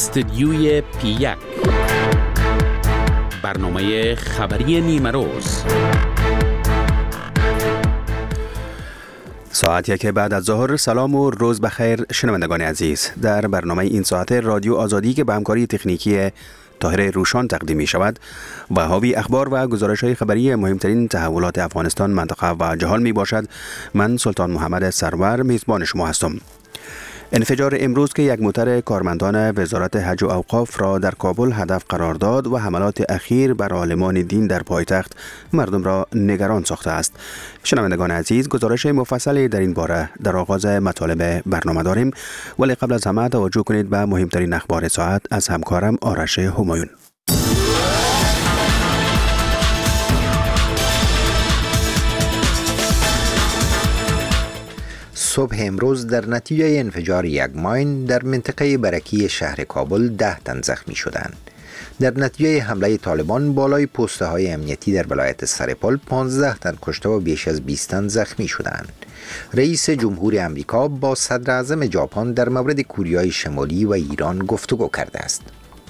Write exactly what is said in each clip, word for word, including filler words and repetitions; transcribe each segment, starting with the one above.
استدیوی پی یک، برنامه خبری نیمه روز. ساعت یک بعد از ظهر. سلام و روز بخیر شنوندگان عزیز. در برنامه این ساعت رادیو آزادی که به همکاری تکنیکی طاهر روشان تقدیم می شود و حاوی اخبار و گزارش های خبری مهمترین تحولات افغانستان، منطقه و جهان می باشد. من سلطان محمد سرور میزبان شما هستم. انفجار امروز که یک موتر کارمندان وزارت حج و اوقاف را در کابل هدف قرار داد و حملات اخیر بر عالمان دین در پایتخت مردم را نگران ساخته است. شنوندگان عزیز، گزارش مفصلی در این باره در آغاز مطالب برنامه داریم، ولی قبل از همه توجه کنید به مهمترین اخبار ساعت از همکارم آرش همایون. صبح امروز در نتیجه انفجار یک ماین در منطقه برکی شهر کابل ده تن زخمی شدند. در نتیجه حمله طالبان بالای پسته های امنیتی در ولایت سرپل پانزده تن کشته و بیش از بیست تن زخمی شدند. رئیس جمهور امریکا با صدر اعظم ژاپن در مورد کره شمالی و ایران گفتگو کرده است.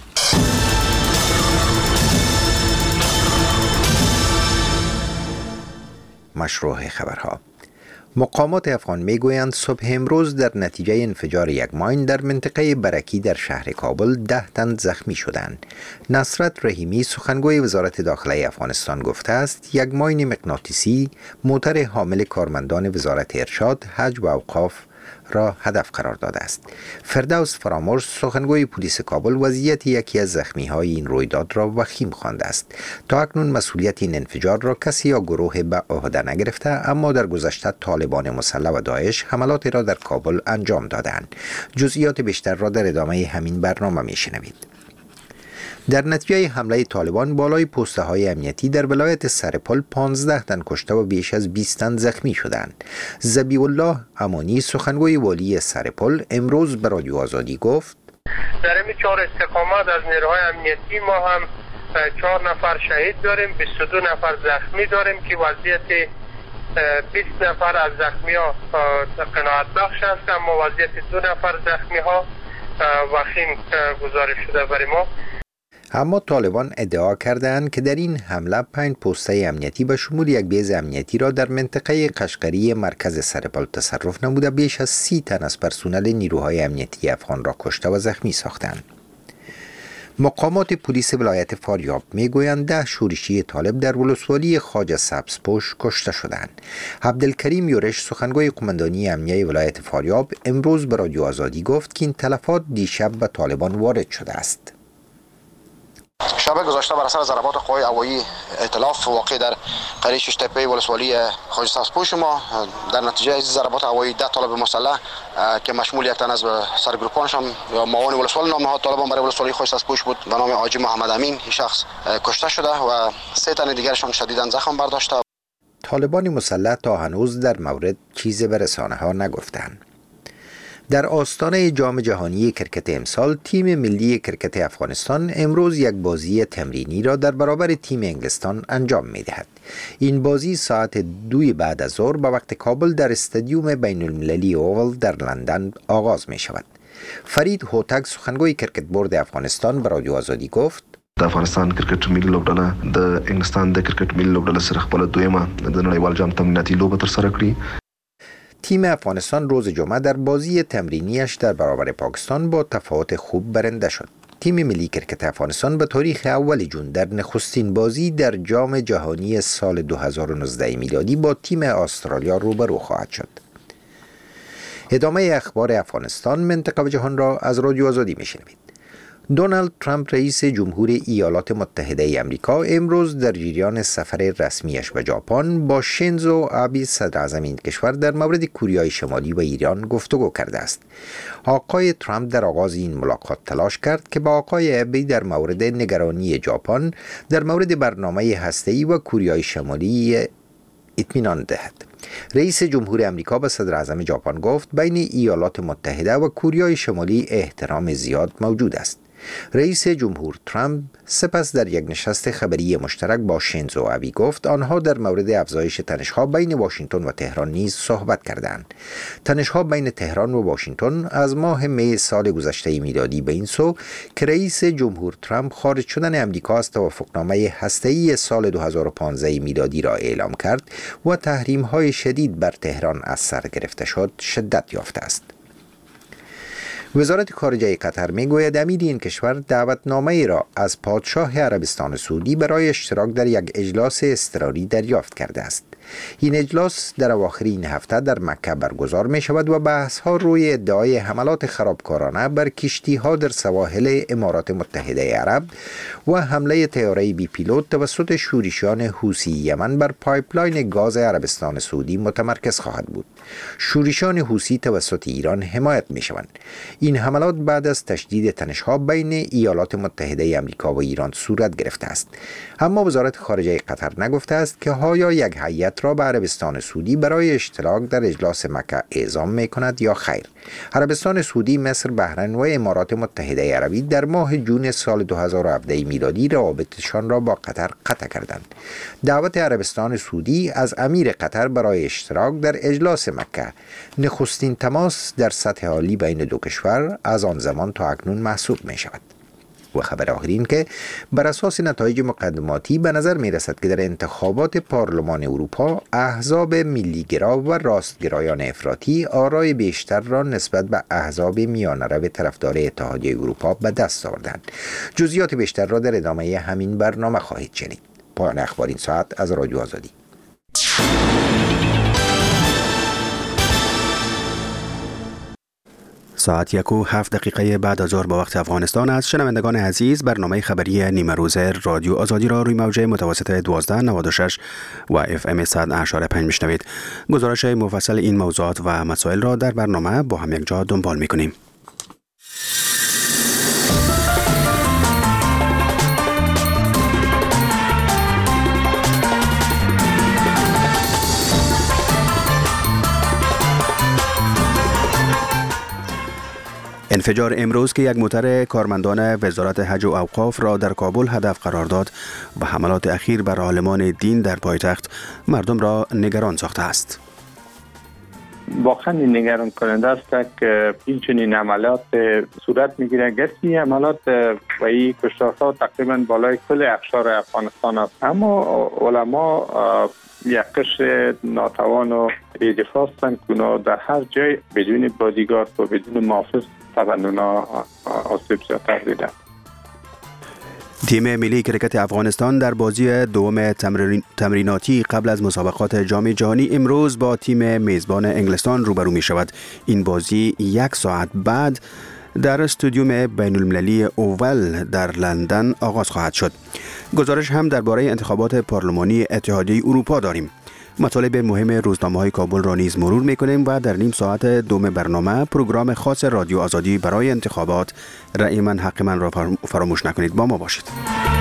مشروع خبرها. مقامات افغان میگویند صبح امروز در نتیجه انفجار یک ماین در منطقه برکی در شهر کابل ده تن زخمی شدند. نصرت رحیمی سخنگوی وزارت داخله افغانستان گفته است یک ماین مغناطیسی موتر حامل کارمندان وزارت ارشاد، حج و اوقاف را هدف قرار داده است. فردوس فرامرز سخنگوی پلیس کابل وضعیت یکی از زخمی های این رویداد را وخیم خوانده است. تا اکنون مسئولیت این انفجار را کسی یا گروه به عهده نگرفته، اما در گذشته طالبان مسلح و داعش حملاتی را در کابل انجام دادند. جزئیات بیشتر را در ادامه همین برنامه میشنوید. در نتیجه حمله طالبان بالای پسته های امنیتی در ولایت سرپل پانزده تن کشته و بیش از بیست تن زخمی شدند. ذبیح الله امانی سخنگوی والی سرپل امروز به رادیو آزادی گفت: در این چهار استقامت از نیروهای امنیتی ما هم چهار نفر شهید داریم، بیست و دو نفر زخمی داریم که وضعیت بیست نفر از زخمی ها قناعت بخش است، اما وضعیت دو نفر زخمی ها وخیم گزارش شده برای ما. اما طالبان ادعا کردند که در این حمله پنج پسته امنیتی به شمول یک بیز امنیتی را در منطقه قشقری مرکز سرپل تصرف نموده بیش از سی تن از پرسنل نیروهای امنیتی افغان را کشته و زخمی ساختند. مقامات پلیس ولایت فاریاب میگویند ده شورشی طالب در ولسوالی خواجه سبزپوش کشته شدند. عبدالکریم یورش سخنگوی قماندانی امنیه ولایت فاریاب امروز به رادیو آزادی گفت که این تلفات دیشب به طالبان وارد شده است. شب گذشته بر اثر ضربات قوای هوایی ائتلاف واقع در قریه شش تپه ولسوالی خواجه سبزپوش ما در نتیجه از ضربات هوایی ده طالب مسلح که مشمول یک تن از سرگروپانشان یا معاون ولسوالی نام نهاد طالبان برای ولسوالی خواجه سبزپوش بود به نام حاجی محمد امین، این شخص کشته شده و سه تن دیگرشان شدیداً زخم برداشته. طالبان مسلح تا هنوز در مورد چیزی به رسانه‌ها نگفتند. در آستانه جام جهانی کرکت امسال، تیم ملی کرکت افغانستان امروز یک بازی تمرینی را در برابر تیم انگلستان انجام می دهد. این بازی ساعت دوی بعد از ظهر به وقت کابل در استادیوم بین المللی اوول در لندن آغاز می شود. فرید هوتک سخنگوی کرکت بورد افغانستان به رادیو آزادی گفت: د افغانستان کرکټ ملي لوبډله د انګلستان د کرکټ ملي لوبډله سره خپل دویمه د نړیوال جام تمریناتي لوبه ترسره کړې. تیم افغانستان روز جمعه در بازی تمرینیش در برابر پاکستان با تفاوت خوب برنده شد. تیم ملی کرکت افغانستان به تاریخ اول جون در نخستین بازی در جام جهانی سال دو هزار و نوزده میلادی با تیم استرالیا روبرو خواهد شد. ادامه اخبار افغانستان، منطقه و جهان را از رادیو آزادی میشنوید. دونالد ترامپ رئیس جمهور ایالات متحده آمریکا امروز در جریان سفر رسمیش به ژاپن با شینزو آبه صدر اعظم این کشور در مورد کره شمالی و ایران گفتگو کرده است. آقای ترامپ در آغاز این ملاقات تلاش کرد که با آقای آبه در مورد نگرانی ژاپن در مورد برنامه هسته‌ای و کره شمالی اطمینان دهد. رئیس جمهور آمریکا به صدر اعظم ژاپن گفت بین ایالات متحده و کره شمالی احترام زیاد موجود است. رئیس جمهور ترامپ سپس در یک نشست خبری مشترک با شینزو آبی گفت آنها در مورد افزایش تنش‌ها بین واشنگتن و تهران نیز صحبت کردند. تنش‌ها بین تهران و واشنگتن از ماه می سال گذشته میلادی به این سو که رئیس جمهور ترامپ خارج شدن امریکا از توافقنامه هسته‌ای سال دو هزار و پانزده میلادی را اعلام کرد و تحریم‌های شدید بر تهران از سر گرفته شد، شدت یافته است. وزارت خارجه قطر میگوید امیر این کشور دعوتنامه ای را از پادشاه عربستان سعودی برای اشتراک در یک اجلاس اضطراری دریافت کرده است. این اجلاس در اواخر این هفته در مکه برگزار می شود و بحث ها روی ادعای حملات خرابکارانه بر کشتی ها در سواحل امارات متحده عرب و حمله طیاره بی پیلوت توسط شورشیان حوثی یمن بر پایپلاین گاز عربستان سعودی متمرکز خواهد بود. شورشیان حوثی توسط ایران حمایت می شوند. این حملات بعد از تشدید تنش‌ها بین ایالات متحده آمریکا و ایران صورت گرفته است. اما وزارت خارجه قطر نگفته است که آیا یک هیئت را به عربستان سعودی برای اشتراک در اجلاس مکه اعزام می کند یا خیر. عربستان سعودی، مصر، بحرین و امارات متحده عربی در ماه جون سال دو هزار و هفده میلادی روابطشان را با قطر قطع کردند. دعوت عربستان سعودی از امیر قطر برای اشتراک در اجلاس مکه نخستین تماس در سطح عالی بین دو کشور از آن زمان تا اکنون محسوب می شود. و خبر آخرین که بر اساس نتایج مقدماتی به نظر می رسد که در انتخابات پارلمان اروپا احزاب ملیگرا و راستگرایان افراطی آرای بیشتر را نسبت به احزاب میانه‌رو طرفدار اتحادیه اروپا به دست آوردند. جزئیات بیشتر را در ادامه همین برنامه خواهید شنید. پایان اخبار این ساعت از رادیو آزادی. ساعت یک و هفت دقیقه بعد از ظهر با وقت افغانستان است. شنوندگان عزیز، برنامه خبری نیمه روز رادیو آزادی را روی موج متوسط دوازده نود و شش و اف ام صد و اشاره پنج میشنوید. گزارش مفصل این موضوعات و مسائل را در برنامه با هم یک جا دنبال میکنیم. انفجار امروز که یک موتر کارمندان وزارت حج و اوقاف را در کابل هدف قرار داد و حملات اخیر بر عالمان دین در پایتخت مردم را نگران ساخته است. واقعا نگران کننده است که این چنین عملیات صورت میگیره. گرچه عملیات و این کشتارها تقریبا بالای کل اقشار افغانستان است، اما علما یک قشر ناتوان و بی‌دفاع هستند که در هر جای بدون بادیگارد و بدون محافظ تبنونا آسیب زیادتر دیدند. تیم ملی کرکت افغانستان در بازی دوم تمریناتی قبل از مسابقات جام جهانی امروز با تیم میزبان انگلستان روبرو می شود. این بازی یک ساعت بعد در استادیوم بین المللی اوول در لندن آغاز خواهد شد. گزارش هم درباره انتخابات پارلمانی اتحادیه اروپا داریم. مطالب مهم روزنامه‌های کابل را نیز مرور می‌کنیم و در نیم ساعت دوم برنامه پروگرام خاص رادیو آزادی برای انتخابات رأی من حق من را فراموش نکنید. با ما باشید.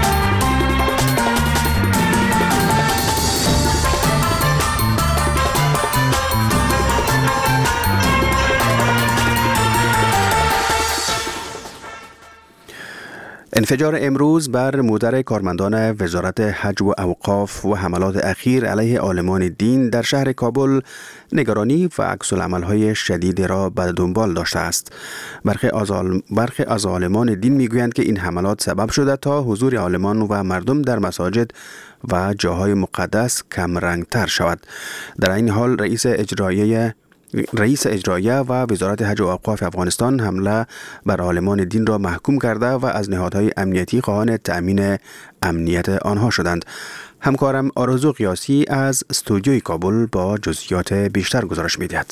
انفجار امروز بر موتر کارمندان وزارت حج و اوقاف و حملات اخیر علیه عالمان دین در شهر کابل نگرانی و عکس‌العمل‌های شدید را به دنبال داشته است. برخی از برخی از عالمان دین میگویند که این حملات سبب شده تا حضور عالمان و مردم در مساجد و جاهای مقدس کم رنگتر شود. در این حال رئیس اجرایی رئیس اجراییه و وزارت حج و اوقاف افغانستان حمله بر عالمان دین را محکوم کرده و از نهادهای امنیتی خواهان تأمین امنیت آنها شدند. همکارم آرزو قیاسی از استودیوی کابل با جزئیات بیشتر گزارش می‌دهد.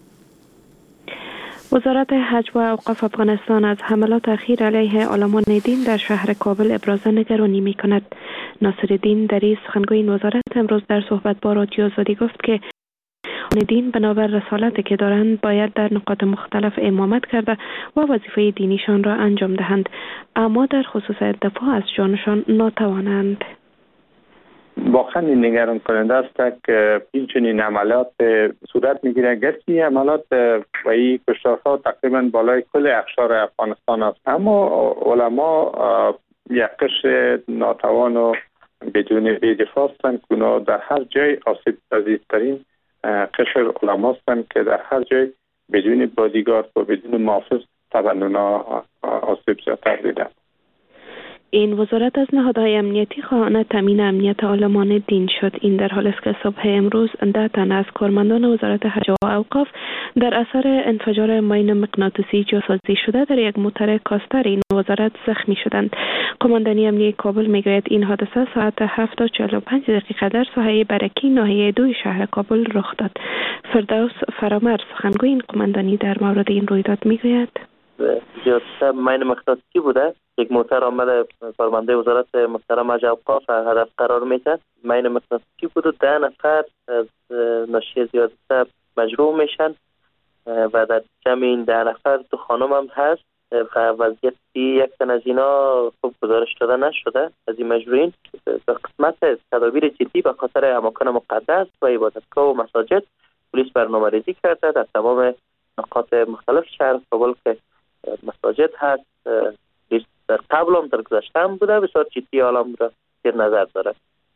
وزارت حج و اوقاف افغانستان از حملات اخیر علیه عالمان دین در شهر کابل ابراز نگرانی می‌کند. ناصرالدین دری سخنگوی این وزارت امروز در صحبت با رادیو آزادی گفت که دین بنابر رسالتی که دارند باید در نقاط مختلف امامت کرده و وظیفه دینیشان را انجام دهند، اما در خصوص دفاع از جانشان ناتوانند. واقعا نگران کننده است که این چنین عملیات صورت میگیره. گرچه عملیات و این کشتارها تقریبا بالای کل اقشار افغانستان است، اما علما یک قشر ناتوان و بدون بی‌دفاع هستند که در هر جای آسیب پذیرترین قشر علما هستند که در هر جای بدون بادیگارد و بدون محافظ طبعا آسیب زیادتر دیدند. این وزارت از نهادهای امنیتی خواهان تامین امنیت عالمان دین شد. این در حالی است که صبح امروز ده تن از کارمندان وزارت حج و اوقاف در اثر انفجار ماین مغناطیسی جاسازی شده در یک موتر کاستر این وزارت زخمی شدند. قماندانی امنیتی کابل میگوید این حادثه ساعت هفت و چهل و پنج دقیقه در ساحه برکی ناحیه دوی شهر کابل رخ داد. فردوس فرامرز سخنگوی این قماندانی در مورد این رویداد میگوید جاسازی ماین مغناطیسی بوده. یک موتر آمده کارمنده وزارت محترم حج و اوقاف هدف قرار میده. ماین مغناطیسی بود و ده نفر از ناشی از حادثه مجروح میشن و در جمع این ده نفر دو خانم هم هست و وضعیت یک تن از اینا خوب گزارش داده نشده از این مجروحین. در قسمت تدابیر جدی به خاطر اماکن مقدس و عبادتگاه و مساجد پلیس برنامه‌ریزی کرده در تمام نقاط مختلف شهر کابل که مساجد هست. در قبل هم در گذشته هم بوده، بسیار جدی عالم را در نظر داره.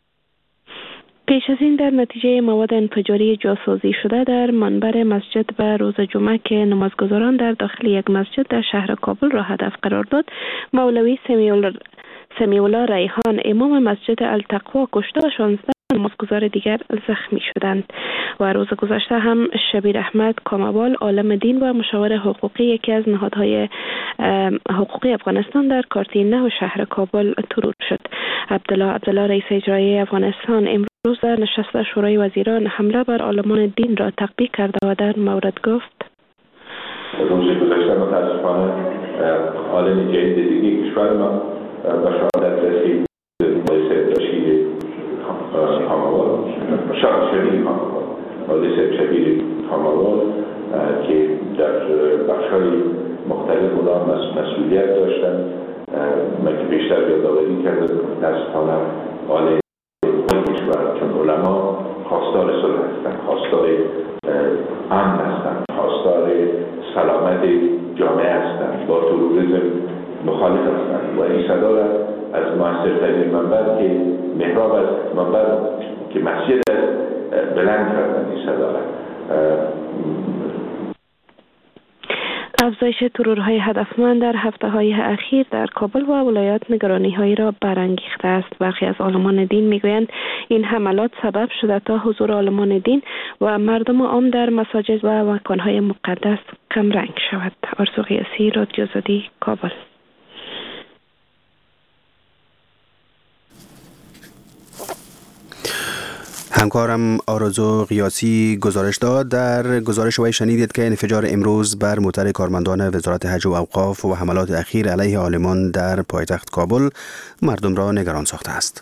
پیش از این در نتیجه مواد انفجاری جاسازی شده در منبر مسجد به روز جمعه که نمازگزاران در داخل یک مسجد در شهر کابل را هدف قرار داد، مولوی سمیع الله ریحان امام مسجد التقوا کشته و شانزده نمازگزار دیگر زخمی شدند. و روز گذشته هم شبیر احمد کاموال عالم دین و مشاور حقوقی یکی از نهادهای حقوقی افغانستان در کارتی نه و شهر کابل ترور شد. عبدالله عبدالله رئیس اجرایی افغانستان امروز در نشست شورای وزیران حمله بر عالمان دین را تقبیح کرده و در مورد گفت روز گذشته متاسفانه عالم جدید دیگه کشور ما به شهادت رسید. کاموال شخص شبیر کاموال مهندس شبیر کاموال که در بخش‌های مختلف اونا مسئولیت داشتن. من که بیشتر یادآوری کردم متاسفانه عالم کشور چون علما خواستار صلح هستند، خواستار امن هستند، خواستار سلامت جامعه هستند، با تروریسم مخالف هستند و این صدا را از موثرترین منبر که محراب است، منبر که مسجد است بلند کردن این صدا را. افزایش ترورهای هدفمند در هفته‌های اخیر در کابل و ولایات نگرانی‌هایی را برانگیخته است. برخی از عالمان دین می‌گویند این حملات سبب شده تا حضور عالمان دین و مردم عام در مساجد و مکان‌های مقدس کمرنگ شود. آرزو قیاسی، رادیو آزادی، کابل. همکارم آرزو قیاسی گزارش داد. در گزارش وی شنیدید که انفجار امروز بر موتر کارمندان وزارت حج و اوقاف و حملات اخیر علیه عالمان در پایتخت کابل مردم را نگران ساخته است.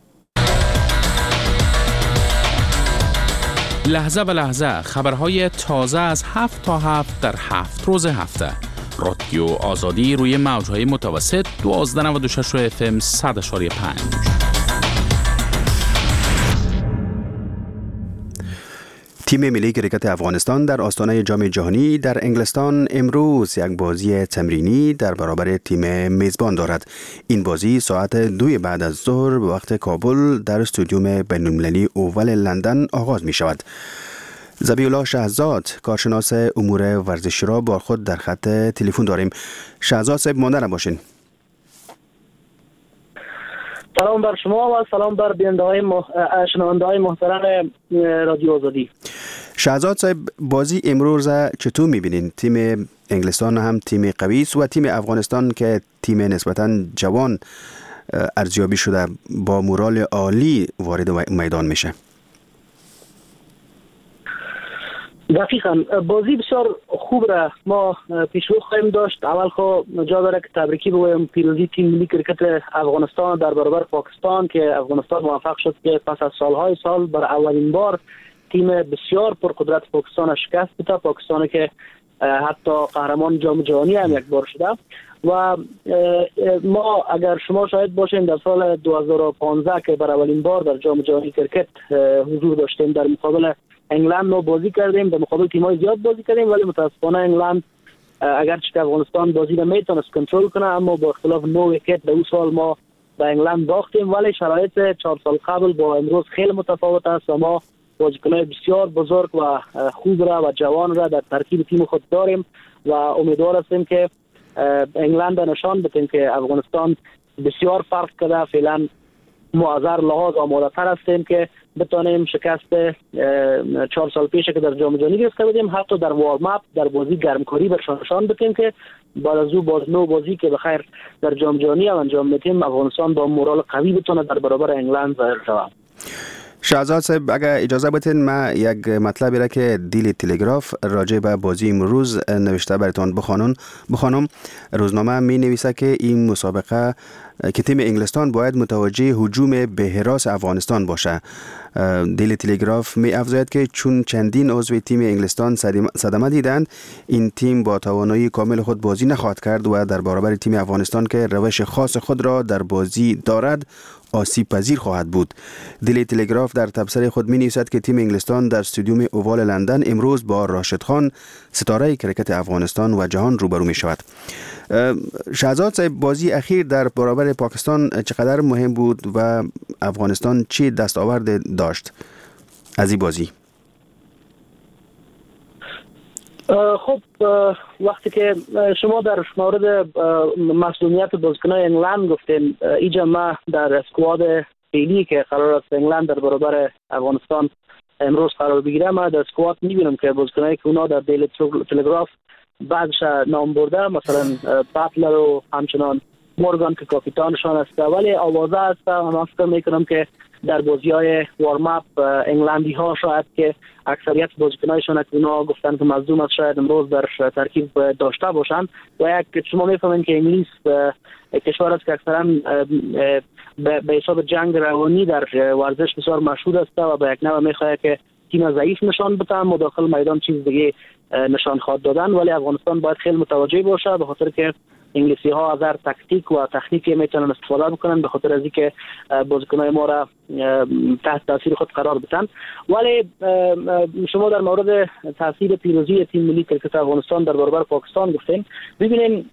لحظه به لحظه خبرهای تازه از هفت تا هفت در هفت روز هفته. رادیو آزادی روی موجهای متوسط دوازده و نود و شش اف ام صد و پنج. تیم ملی کریکت افغانستان در آستانه جام جهانی در انگلستان امروز یک بازی تمرینی در برابر تیم میزبان دارد. این بازی ساعت دوی بعد از ظهر به وقت کابل در استادیوم بین‌المللی اوول لندن آغاز می شود. ذبیح الله شهزاد کارشناس امور ورزشی را با خود در خط تلفن داریم. شهزاد صاحب مانده نباشین. سلام بر شما و سلام بر بیننده‌های مح... شنونده‌های محترم رادیو آزادی. شهزاد صاحب بازی امروز چطور می‌بینین؟ تیم انگلستان هم تیم قوی است و تیم افغانستان که تیم نسبتاً جوان ارزیابی شده با مورال عالی وارد میدان میشه. دقیقاً بازی بسیار خوب را ما پیشرو خواهیم داشت. اول خو جا داره که تبریکی بگویم پیروزی تیم ملی کرکت افغانستان در برابر پاکستان که افغانستان موفق شد که پس از سالهای سال بر اولین بار تیم بسیار پرقدرت پاکستان شکست بده. پاکستانی که حتی قهرمان جام جهانی هم یک بار شده. و ما اگر شما شاهد باشین در سال دو هزار و پانزده که بر اولین بار در جام جهانی کرکت حضور داشتیم، در مقابل انگلند ما بازی کردیم، در مقابل تیم‌های زیاد بازی کردیم، ولی متاسفانه انگلند اگرچه که افغانستان بازی را میتونست کنترل کنه، اما با اختلاف نه ویکت در اون سال ما به انگلند باختیم. ولی شرایط چهار سال قبل با امروز خیلی متفاوت است و ما بازیکنان بسیار بزرگ و خوب را و جوان را در ترکیب تیم خود داریم و امیدوار هستیم که انگلند نشان بدیم که افغانستان بسیار فرق کرده. فعلا ما از هر لحاظ آماده تر هستیم که بتانیم شکست چهار سال پیش که در جام جهانی گرفته بودیم حتی در وارم اپ در بازی گرمکاری برشان نشان بدیم که بعد از او باز نو بازی که بخیر در جام جهانی انجام میدیم افغانستان با مورال قوی بتونه در برابر انگلند ظاهر شود. شهزاد صاحب اگر اجازه بدین ما یک مطلبی را که دیلی تلگراف راجع به بازی امروز نوشته براتون بخوانم بخوانم روزنامه می نویسه که این مسابقه که تیم انگلستان باید متوجه هجوم به حراس افغانستان باشه. دیلی تلگراف می افزاید که چون چندین عضو تیم انگلستان صدمه دیدند این تیم با توانایی کامل خود بازی نخواهد کرد و در برابر تیم افغانستان که روش خاص خود را در بازی دارد آسیب پذیر خواهد بود. دیلی تلگراف در تبصره خود می نویسد که تیم انگلستان در استادیوم اوال لندن امروز با راشد خان ستاره کرکت افغانستان و جهان روبرو می شود. شهزاد صاحب بازی اخیر در برابر پاکستان چقدر مهم بود و افغانستان چی دستاورد داشت از این بازی؟ خب وقتی که شما در مورد مسئولیت بازیکنان انگلند گفتین، اینجا ما در اسکواد فعلی که قرار است انگلند در برابر افغانستان امروز قرار بگیره، ما در اسکواد میبینم که بازیکنایی که اونا در دیلی تلگراف بعضش نام برده، مثلا باتلر و همچنان مورگان که کاپیتانشان است، ولی آوازه است و من فکر میکنم که در بازی های وارم اپ انگلندی ها شاید که اکثریت بازیکنایشان که اونا گفتن که مظلوم است شاید امروز در ترکیب داشته باشند و یک شما میفهمید که انگلیس کشور است که اکثرا به حساب جنگ روانی در ورزش بسیار مشهور است و به یک نوع میخواهد که تیم ضعیف نشان بدن، مداخل میدان چیز دیگه نشان خواد دادن. ولی افغانستان باید خیلی متوجه باشه به خاطر که انگلیسی ها از هر تکتیک و تکنیکی میتونن استفاده بکنن به خاطر از اینکه بازیکنان ما را تحت تاثیر خود قرار بدن. ولی شما در مورد تاثیر پیروزی تیم ملی کرکت افغانستان در برابر پاکستان گفتین، ببینین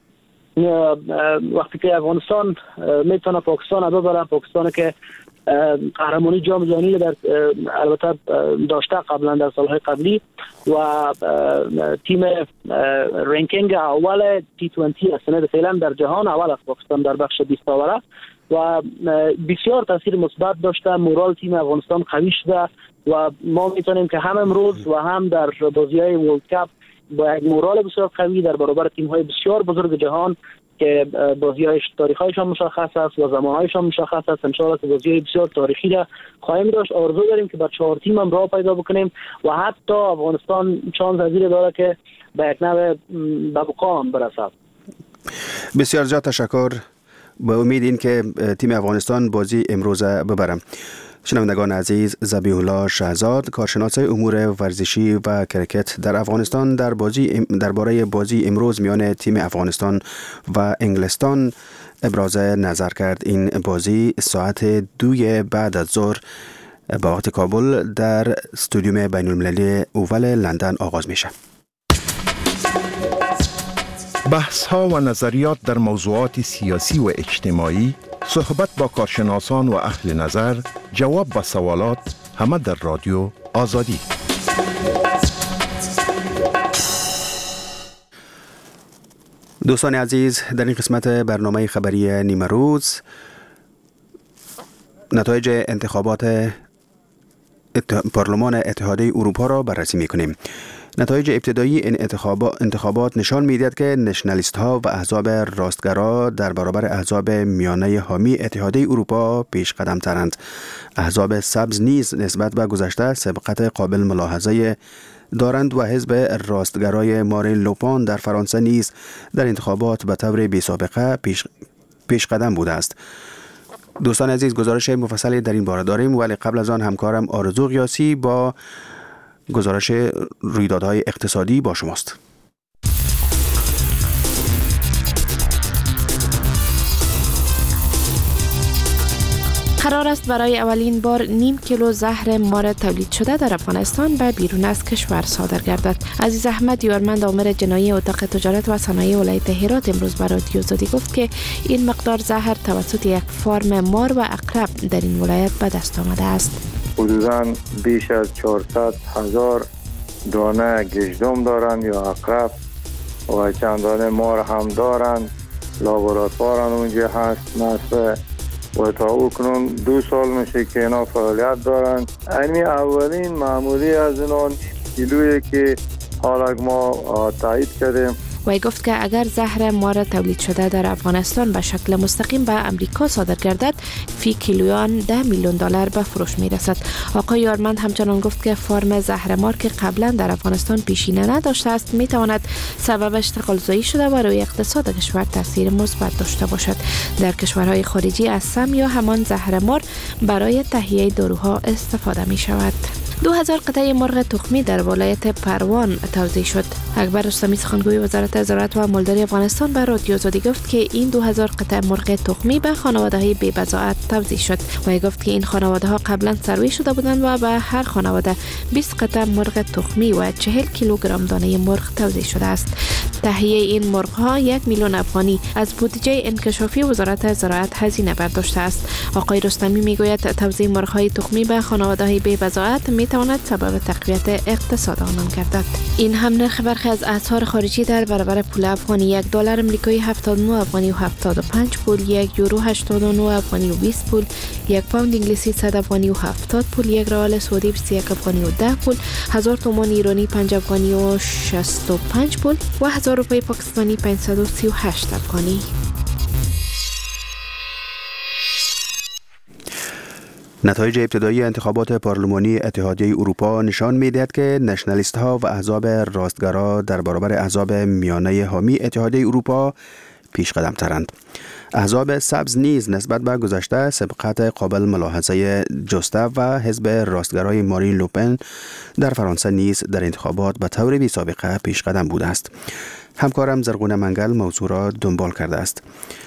وقتی که افغانستان میتونه پاکستان رو ببره، پاکستان که قهرمانی جام جهانی در البته داشته قبلا در سالهای قبلی و تیم رنکینگ اول تی بیست است فعلا در جهان اول است پاکستان در بخش بیست آوره و بسیار تاثیر مثبت داشته، مورال تیم افغانستان قوی شده و ما میتونیم که هم امروز و هم در بازی‌های ورلد کاپ با یک مورال بسیار قوی در برابر تیم‌های بسیار بزرگ جهان که بازی‌های تاریخیشان مشخص است و زمان‌هایشان مشخص است، ان شاءالله که بازی‌های بسیار تاریخی را خواهیم داشت. آرزو داریم که با چهار تیم هم راه پیدا بکنیم و حتی افغانستان شانس پذیر داره که به یک نوع به مقام برسد. بسیار زیاد تشکر. با امید این که تیم افغانستان بازی امروز ببرم. شنوندگان عزیز، ذبیح الله شهزاد کارشناس امور ورزشی و کرکت در افغانستان در بازی درباره بازی امروز میان تیم افغانستان و انگلستان ابراز نظر کرد. این بازی ساعت دوی بعد از ظهر به وقت کابل در استادیوم بین المللی اوول لندن آغاز میشه. بحث ها و نظریات در موضوعات سیاسی و اجتماعی، صحبت با کارشناسان و اهل نظر، جواب به سوالات، همه در رادیو آزادی. دوستان عزیز، در این قسمت برنامه خبری نیمه روز نتایج انتخابات پارلمان اتحادیه اروپا را بررسی می‌کنیم. نتایج ابتدایی این انتخابات نشان می‌دهد که نشنالیست ها و احزاب راستگرا در برابر احزاب میانه حامی اتحادیه اروپا پیش قدم ترند. احزاب سبز نیز نسبت به گذشته سبقت قابل ملاحظه دارند و حزب راستگرای مارین لوپان در فرانسه نیز در انتخابات به طور بی سابقه پیش, پیش قدم بوده است. دوستان عزیز، گزارش مفصلی در این باره داریم، ولی قبل از آن همکارم آرزو قیاسی با گزارش رویدادهای اقتصادی با شماست. قرار است برای اولین بار نیم کیلو زهر مار تولید شده در افغانستان به بیرون از کشور صادر گردد. عزیز احمد یارمند آمر جنایی اتاق تجارت و صنایع ولایت هرات امروز برای رادیو آزادی گفت که این مقدار زهر توسط یک فارم مار و عقرب در این ولایت به دست آمده است. حدوداً بیش از چهارصد هزار دانه گژدم دارند یا عقرب و چند دانه مار هم دارند. لابراتوار اونجا هست نصفه و تا او کنون دو سال میشه که اینا فعالیت دارند. اینی اولین معمولی از اینا کیلویی که حالا ما تایید کردیم. وی گفت که اگر زهر مار تولید شده در افغانستان به شکل مستقیم به امریکا صادر گردد، فی کیلویان ده میلیون دلار به فروش می رسد. آقای یارمند همچنان گفت که فارم زهر مار که قبلا در افغانستان پیشینه نداشته است می تواند سبب اشتغال زایی شده و روی اقتصاد کشور تاثیر مثبت داشته باشد. در کشورهای خارجی از سم یا همان زهر مار برای تهیه داروها استفاده می شود. دو هزار قطعه مرغ تخمی در ولایت پروان توزیع شد. اکبر رستمی سخنگوی وزارت زراعت و مالداری افغانستان به رادیو آزادی گفت که این دو هزار قطعه مرغ تخمی به خانواده‌های بی‌بضاعت توزیع شد. و گفت که این خانواده‌ها قبلا سروی شده بودند و به هر خانواده بیست قطعه مرغ تخمی و چهل کیلوگرم دانه مرغ توزیع شده است. تهیه این مرغ‌ها یک میلیون افغانی از بودجه انکشافی وزارت زراعت هزینه برداشته است. آقای رستمی میگوید توزیع مرغ‌های تخمی به خانواده‌های بی‌بضاعت میتواند سبب تقویت اقتصاد آنان گردد. این هم نرخ برخی از اسعار خارجی در برابر پول افغانی: یک دلار آمریکایی هفتاد و نه افغانی و هفتاد و پنج پول، یک یورو هشتاد و نه افغانی و بیست پول، یک پوند انگلیسی صد افغانی و هفتاد پول، یک ریال سعودی بیست و یک افغانی و ده پول، هزار تومان ایرانی پنج افغانی و شصت و پنج پول و هزار روپیه پاکستانی پانصد و سی و هشت افغانی. نتایج ابتدایی انتخابات پارلمانی اتحادیه اروپا نشان می‌دهد که نشنالیست ها و احزاب راستگرا در برابر احزاب میانه حامی اتحادیه اروپا پیش قدم ترند. احزاب سبز نیز نسبت به گذشته سبقت قابل ملاحظه جسته و حزب راستگرای مارین لوپن در فرانسه نیز در انتخابات به طور بی سابقه پیش قدم بوده است. همکارم زرغونه منگل موضوع را دنبال کرده است.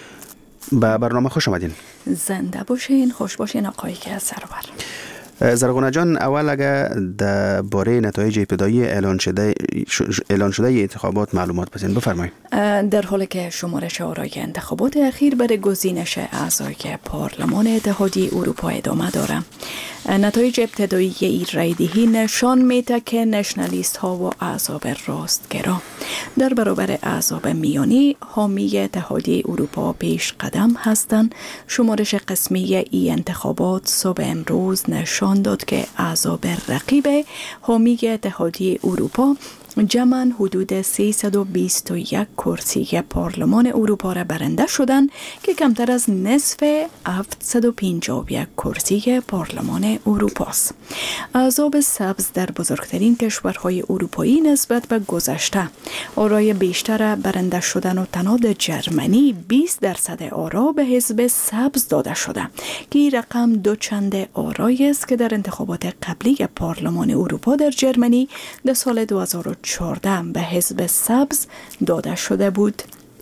به برنامه خوش آمدین. زنده باشین، خوش باشین آقای که سرور. زرغونه جان، اول اگر در باره نتایج ابتدایی اعلان شده اعلان شده انتخابات معلومات بزنید، بفرمایید. در حالی که شمارش آرای انتخابات اخیر برای گزینش اعضای پارلمان اتحادیه اروپا ادامه داره، نتایج ابتدایی این رایدهی نشان میده که نشنالیست ها و احزاب راستگرا در برابر احزاب میانی حامی اتحادیه اروپا پیش قدم هستند. شمارش قسمی این انتخابات صبح امروز نشان داد که احزاب رقیب حامی اتحادیه اروپا جمعاً حدود سیصد و بیست و یک کرسی پارلمان اروپا را برنده شدند که کمتر از نصف هفتصد و پنجاه و یک کرسی پارلمان اروپا است. احزاب سبز در بزرگترین کشورهای اروپایی نسبت به گذشته آرای بیشتر برنده شدن و تنها جرمنی بیست درصد آرا به حزب سبز داده شده که این رقم دو چند آرای است که در انتخابات قبلی پارلمان اروپا در جرمنی در سال دو هزار و چهارده به حزب سبز داده شده بود.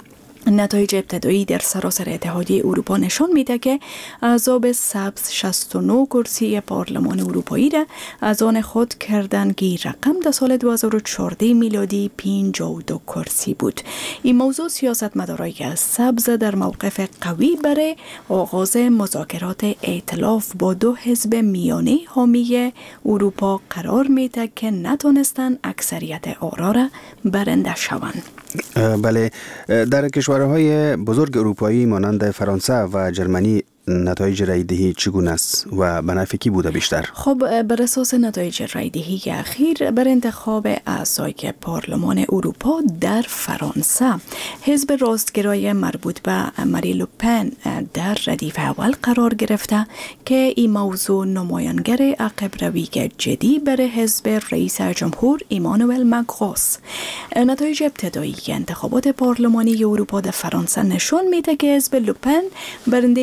نتایج ابتدایی در سراسر اتحادیه اروپا نشان میده که احزاب سبز شصت و نه کرسی پارلمان اروپایی را از آن خود کردند که رقم در سال دو هزار و چهارده میلادی پنجاه و دو کرسی بود. این موضوع سیاستمدارای سبز در موقف قوی برای آغاز مذاکرات ائتلاف با دو حزب میانه حامی اروپا قرار میده که نتونستن اکثریت آرا را برنده شوند. بله، در کشورهای بزرگ اروپایی مانند فرانسه و جرمنی نتایج رایدهی چگونه است و به نفع کی بوده بیشتر؟ خب، بر اساس نتایج رایدهی اخیر بر انتخاب اعضای پارلمان اروپا در فرانسه، حزب راستگرای مربوط به ماری لوپن در ردیف اول قرار گرفته که این موضوع نمایانگر عقب روی جدی بر حزب رئیس جمهور ایمانوئل ماکرون. نتایج ابتدایی انتخابات پارلمانی اروپا در فرانسه نشان میده که حزب لوپن برنده بیست و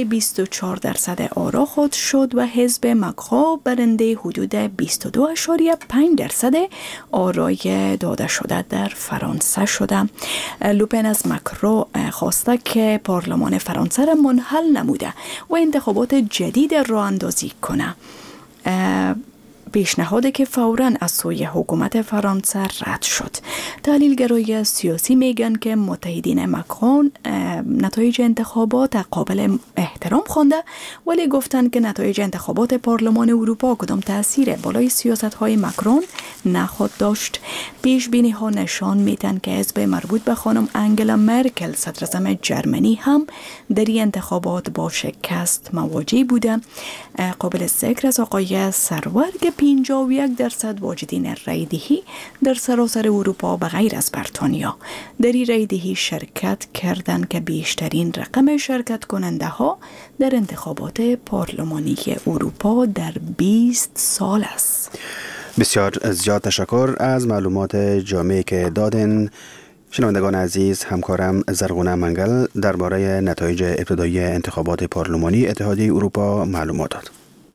چهار درصد آرا خود شد و حزب مکرو برنده حدود بیست و دو اشاریه پنج درصد آرای داده شده در فرانسه شده. لوپن از مکرو خواسته که پارلمان فرانسه را منحل نموده و انتخابات جدید را اندازی کنه. پیشنهادی که فوراً از سوی حکومت فرانسه رد شد. تحلیلگرای سیاسی میگن که متحدین مکرون نتایج انتخابات قابل احترام خوانده، ولی گفتن که نتایج انتخابات پارلمان اروپا کدام تأثیر بالای سیاست‌های مکرون نخواهد داشت. پیش بینی ها نشان میدن که حزب مربوط به خانم انگلا مرکل صدراعظم جرمنی هم در این انتخابات با شکست مواجه بوده. قابل ذکر از آقای سرور که پنجاه و یک درصد واجدین رایدهی در سراسر اروپا به غیر از بریتانیا در این رایدهی شرکت کردند که بیشترین رقم شرکت کننده ها در انتخابات پارلمانی اروپا در بیست سال است. بسیار زیاد تشکر از معلومات جامعی که دادن. شنوندگان عزیز، همکارم زرغونه منگل درباره نتایج ابتدایی انتخابات پارلمانی اتحادیه اروپا معلومات داد.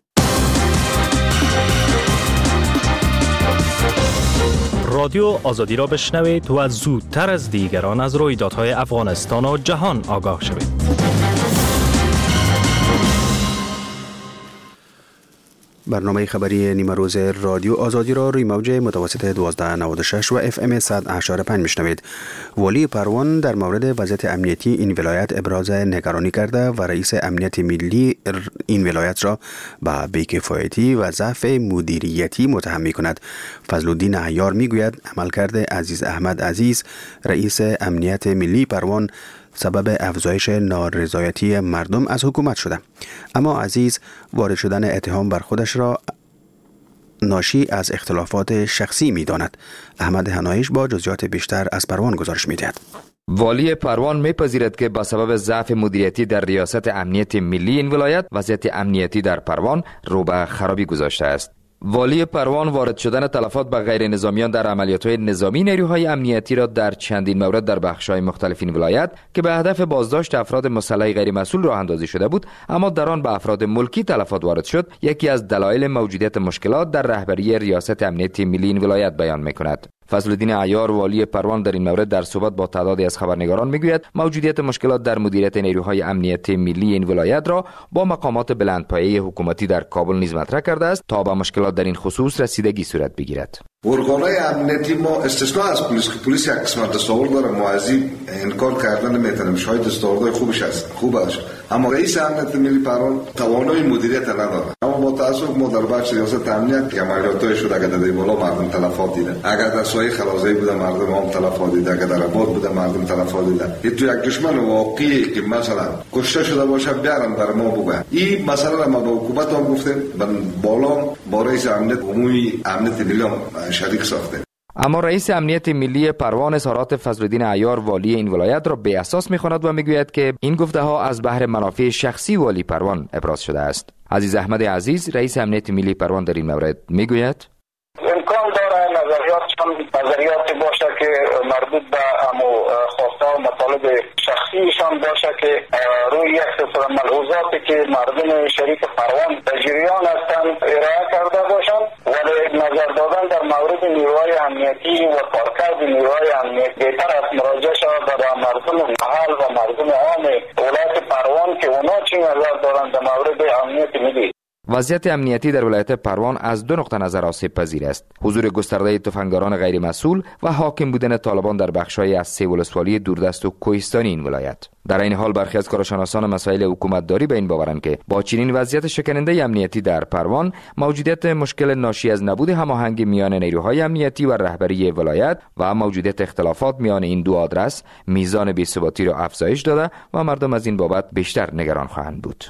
رادیو آزادی را بشنوید و زودتر از دیگران از رویدادهای افغانستان و جهان آگاه شوید. برنامه خبری نیمه روز رادیو آزادی را روی موج متوسط دوازده نود و شش و اف ام صد و هشت و پنج میشنوید. والی پروان در مورد وضعیت امنیتی این ولایت ابراز نگرانی کرده و رئیس امنیت ملی این ولایت را به بی‌کفایتی و ضعف مدیریتی متهم می کند. فضلالدین عیار می گوید عملکرد عزیز احمد عزیز رئیس امنیت ملی پروان سبب افزایش نارضایتی مردم از حکومت شده، اما عزیز وارد شدن اتهام بر خودش را ناشی از اختلافات شخصی می داند. احمد هنایش با جزئیات بیشتر از پروان گزارش می دهد. والی پروان میپذیرد که با سبب ضعف مدیریتی در ریاست امنیت ملی این ولایت وضعیت امنیتی در پروان رو به خرابی گذاشته است. والی پروان وارد شدن تلفات به غیر نظامیان در عملیات‌های نظامی نیروهای امنیتی را در چندین مورد در بخش‌های مختلف این ولایت که به هدف بازداشت افراد مسلح غیر مسئول راه اندازی شده بود، اما در آن به افراد ملکی تلفات وارد شد، یکی از دلایل موجودیت مشکلات در رهبری ریاست امنیت ملی این ولایت بیان می‌کند. فضلالدین عیار والی پروان در این مورد در صحبت با تعدادی از خبرنگاران میگوید موجودیت مشکلات در مدیریت نیروهای امنیت ملی این ولایت را با مقامات بلندپایه حکومتی در کابل نیز مطرح کرده است تا به مشکلات در این خصوص رسیدگی صورت بگیرد. ارگان‌های امنیتی ما استثناء از پلیس که پلیس یک قسمت دستاورد داره، ما از این انکار کردن نمیتونیم، شاید دستاوردهای خوبش هست خوب است، اما رئیس امنیت ملی پروان توانایی مدیریت نداره. اما با تاسف ما در بخش ریاست امنیت که عملیاتای شده اگر در بالا مردم تلفات دیدن، اگر در سایه خلازی بوده مردم هم تلفات دیدن، اگر در آباد بوده مردم تلفات دیدن. این تو یک دشمن واقعی که مثلا کشته شده باشه بیارن بر ما بگن. این مسئله را ما به حکومت هم گفتیم، بالا با رئیس امنیت عمومی امنیت ملی شریک ساخته. اما رئیس امنیت ملی پروان اظهارات فضلالدین عیار والی این ولایت را بی اساس می‌خواند و میگوید که این گفته ها از بهر منافع شخصی والی پروان ابراز شده است. عزیز احمد عزیز رئیس امنیت ملی پروان در این مورد میگوید امکان داره نظریات نظریات باشه که مربوط به امو خواسته و مطالب شخصیشان باشه که روی یک سلسله ملحوظاتی که مردم شریک پروان در جریان هستند ارائه کرده باشند، ولی نظر دادن در مورد نیروهای امنیتی و کارکرد نیروهای امنیتی بهتر است مراجعه شود به مردم محل و مردم عام ولایت پروان که اونا چی نظر دارند در مورد امنیت ملی. وضعیت امنیتی در ولایت پروان از دو نقطه نظر آسیب پذیر است: حضور گسترده تفنگداران غیر مسئول و حاکم بودن طالبان در بخش‌های از سه ولسوالی دوردست و کوهستانی این ولایت. در این حال برخی از کارشناسان مسائل حکومتداری به این باورند که با چنین وضعیت شکننده امنیتی در پروان، موجودیت مشکل ناشی از نبود هماهنگی میان نیروهای امنیتی و رهبری ولایت و موجودیت اختلافات میان این دو آدرس میزان بی‌ثباتی را افزایش داده و مردم از این بابت بیشتر نگران خواهند بود.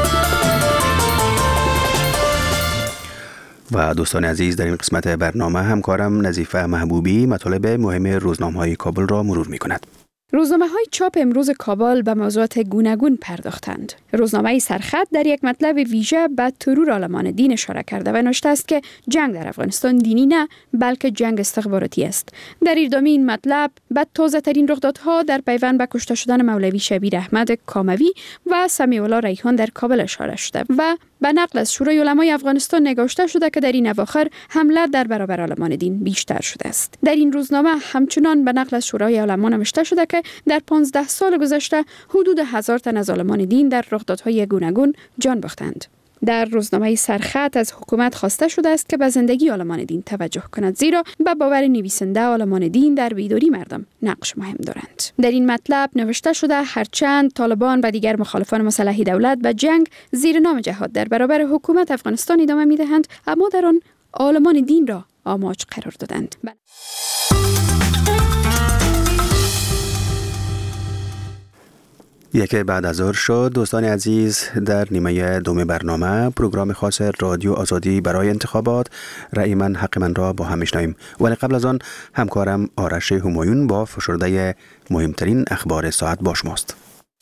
و دوستان عزیز، در این قسمت برنامه همکارم نظیفه محبوبی مطالب مهم روزنامه‌های کابل را مرور می‌کند. روزنامه های چاپ امروز کابل به موضوعات گوناگون پرداختند. روزنامه سرخط در یک مطلب ویژه به ترور آلمان دین اشاره کرده و نوشته است که جنگ در افغانستان دینی نه بلکه جنگ استخباراتی است. در ادامه این مطلب به تازه ترین رخدادها در پیوند به کشته شدن مولوی شبیر احمد کاموی و سمیع الله ریحان در کابل اشاره شده و به نقل از شورای علمای افغانستان نگاشته شده که در این اواخر حمله در برابر آلمان دین بیشتر شده است. در این روزنامه همچنان به نقل از شورای علما نوشته شده که در پانزده سال گذشته حدود هزار تن از آلمان دین در رخدادهای گوناگون جان باختند. در روزنامه سرخط از حکومت خواسته شده است که به زندگی آلمان دین توجه کند، زیرا به باور نویسنده آلمان دین در بیداری مردم نقش مهم دارند. در این مطلب نوشته شده هرچند طالبان و دیگر مخالفان مسلح دولت به جنگ زیر نام جهاد در برابر حکومت افغانستان ادامه می‌دهند، اما در آن آلمان دین را آماج قرار دادند. یک بعد از ظهر شد. دوستان عزیز، در نیمه دوم برنامه پروگرام خاص رادیو آزادی برای انتخابات رأی من حق من را با هم میشنویم، ولی قبل از آن همکارم آرش همایون با فشرده مهمترین اخبار ساعت با شماست.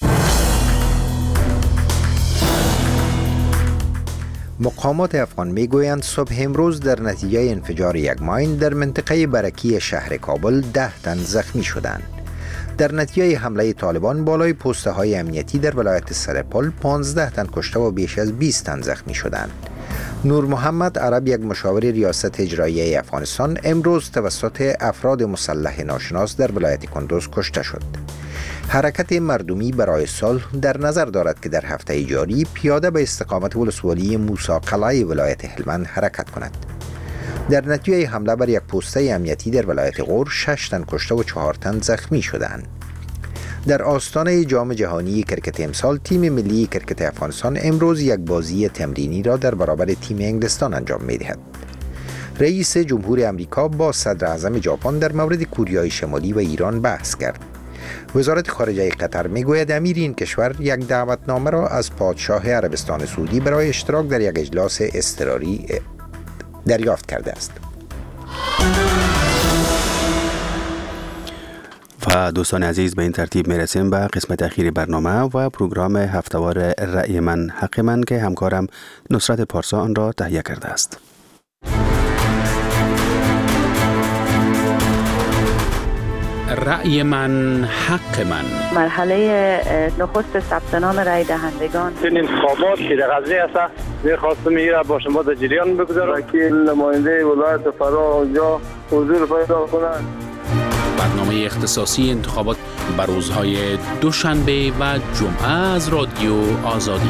مقامات افغان میگویند صبح امروز در نتیجه انفجار یک ماین در منطقه برکی شهر کابل ده تن زخمی شدند. در نتیجه حمله طالبان بالای پسته های امنیتی در ولایت سرپل پانزده تن کشته و بیش از بیست تن زخمی شدند. نور محمد عرب، یک مشاور ریاست اجراییه افغانستان، امروز توسط افراد مسلح ناشناس در ولایت کندوز کشته شد. حرکت مردمی برای صلح در نظر دارد که در هفته جاری پیاده به استقامت ولسوالی موسی قلعه ولایت هلمند حرکت کند. در نتیجه حمله بر یک پسته امنیتی در ولایت غور شش تن کشته و چهار تن زخمی شدند. در آستانه جام جهانی کرکت امسال، تیم ملی کرکت افغانستان امروز یک بازی تمرینی را در برابر تیم انگلستان انجام می‌دهد. رئیس جمهور امریکا با صدر اعظم ژاپن در مورد کوریای شمالی و ایران بحث کرد. وزارت خارجه قطر میگوید امیر این کشور یک دعوتنامه را از پادشاه عربستان سعودی برای اشتراک در یک اجلاس اضطراری دریافت کرده است. و دوستان عزیز، به این ترتیب میرسیم به قسمت اخیر برنامه و پروگرام هفتهوار رأی من حق من که همکارم نصرت پارسا آن را تهیه کرده است. رأی من حق من. مرحله نخست ثبت نام رأی دهندگان. این انتخابات که در غزه است، می‌خواستم میره با شما در جریان بگذارم. وکیل نماینده ولایت فرا اونجا حضور پیدا کنند. برنامه اختصاصی انتخابات بر روزهای دوشنبه و جمعه از رادیو آزادی.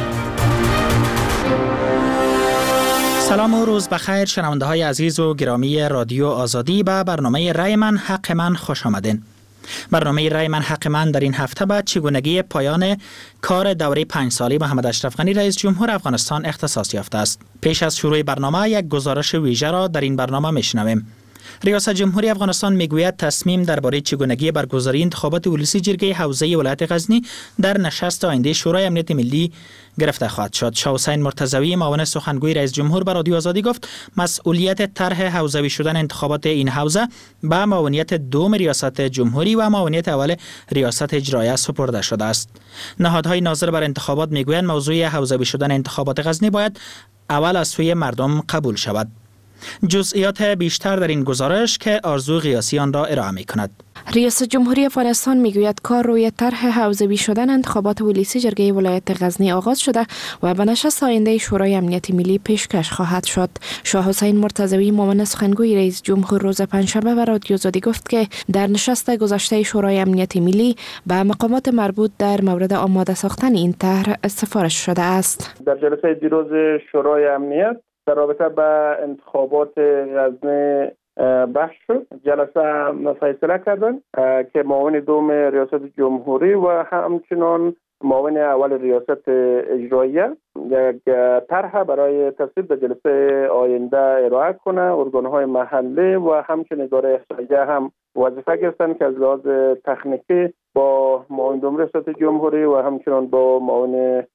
سلام و روز بخیر شنونده های عزیز و گرامی رادیو آزادی. به برنامه رأی من حق من خوش آمدین. برنامه رأی من حق من در این هفته به چگونگی پایان کار دوره پنج سالی محمد اشرف غنی رئیس جمهور افغانستان اختصاص یافته است. پیش از شروع برنامه یک گزارش ویژه را در این برنامه میشنویم. ریاست جمهوری افغانستان میگوید تصمیم درباره چگونگی برگزاری انتخابات ولسی جرگه حوزه ولایت غزنی در نشست آینده شورای امنیت ملی گرفته خواهد شد. شاه حسین مرتضوی معاون سخنگوی رئیس جمهور به رادیو آزادی گفت مسئولیت طرح حوزوی شدن انتخابات این حوزه به معاونیت دوم ریاست جمهوری و معاونیت اول ریاست اجراییه سپرده شده است. نهادهای ناظر بر انتخابات میگویند موضوع حوزوی شدن انتخابات غزنی باید اول از سوی مردم قبول شود. جزئیات بیشتر در این گزارش که آرزو قیاسی آن را ارائه می کند. ریاست جمهوری افغانستان میگوید کار روی طرح حوزوی شدن انتخابات ولسی جرگه ولایت غزنی آغاز شده و به نشست آینده شورای امنیت ملی پیشکش خواهد شد. شاه حسین مرتضوی معاون سخنگوی رئیس جمهور روز پنجشنبه به رادیو آزادی گفت که در نشست گذشته شورای امنیت ملی به مقامات مربوط در مورد آماده ساختن این طرح سفارش شده است. در جلسه دیروز شورای امنیت در رابطه با انتخابات غزنی بحث شد. جلسه فیصله کردن که معاون دوم ریاست جمهوری و همچنان معاون اول ریاست اجراییه یک طرح برای تصویب در جلسه آینده ارائه کنه. ارگان‌های محلی و همچنین اداره احصاییه هم وظیفه گرفتن که از لحاظ تکنیکی با معاون دوم ریاست جمهوری و همچنان با معاون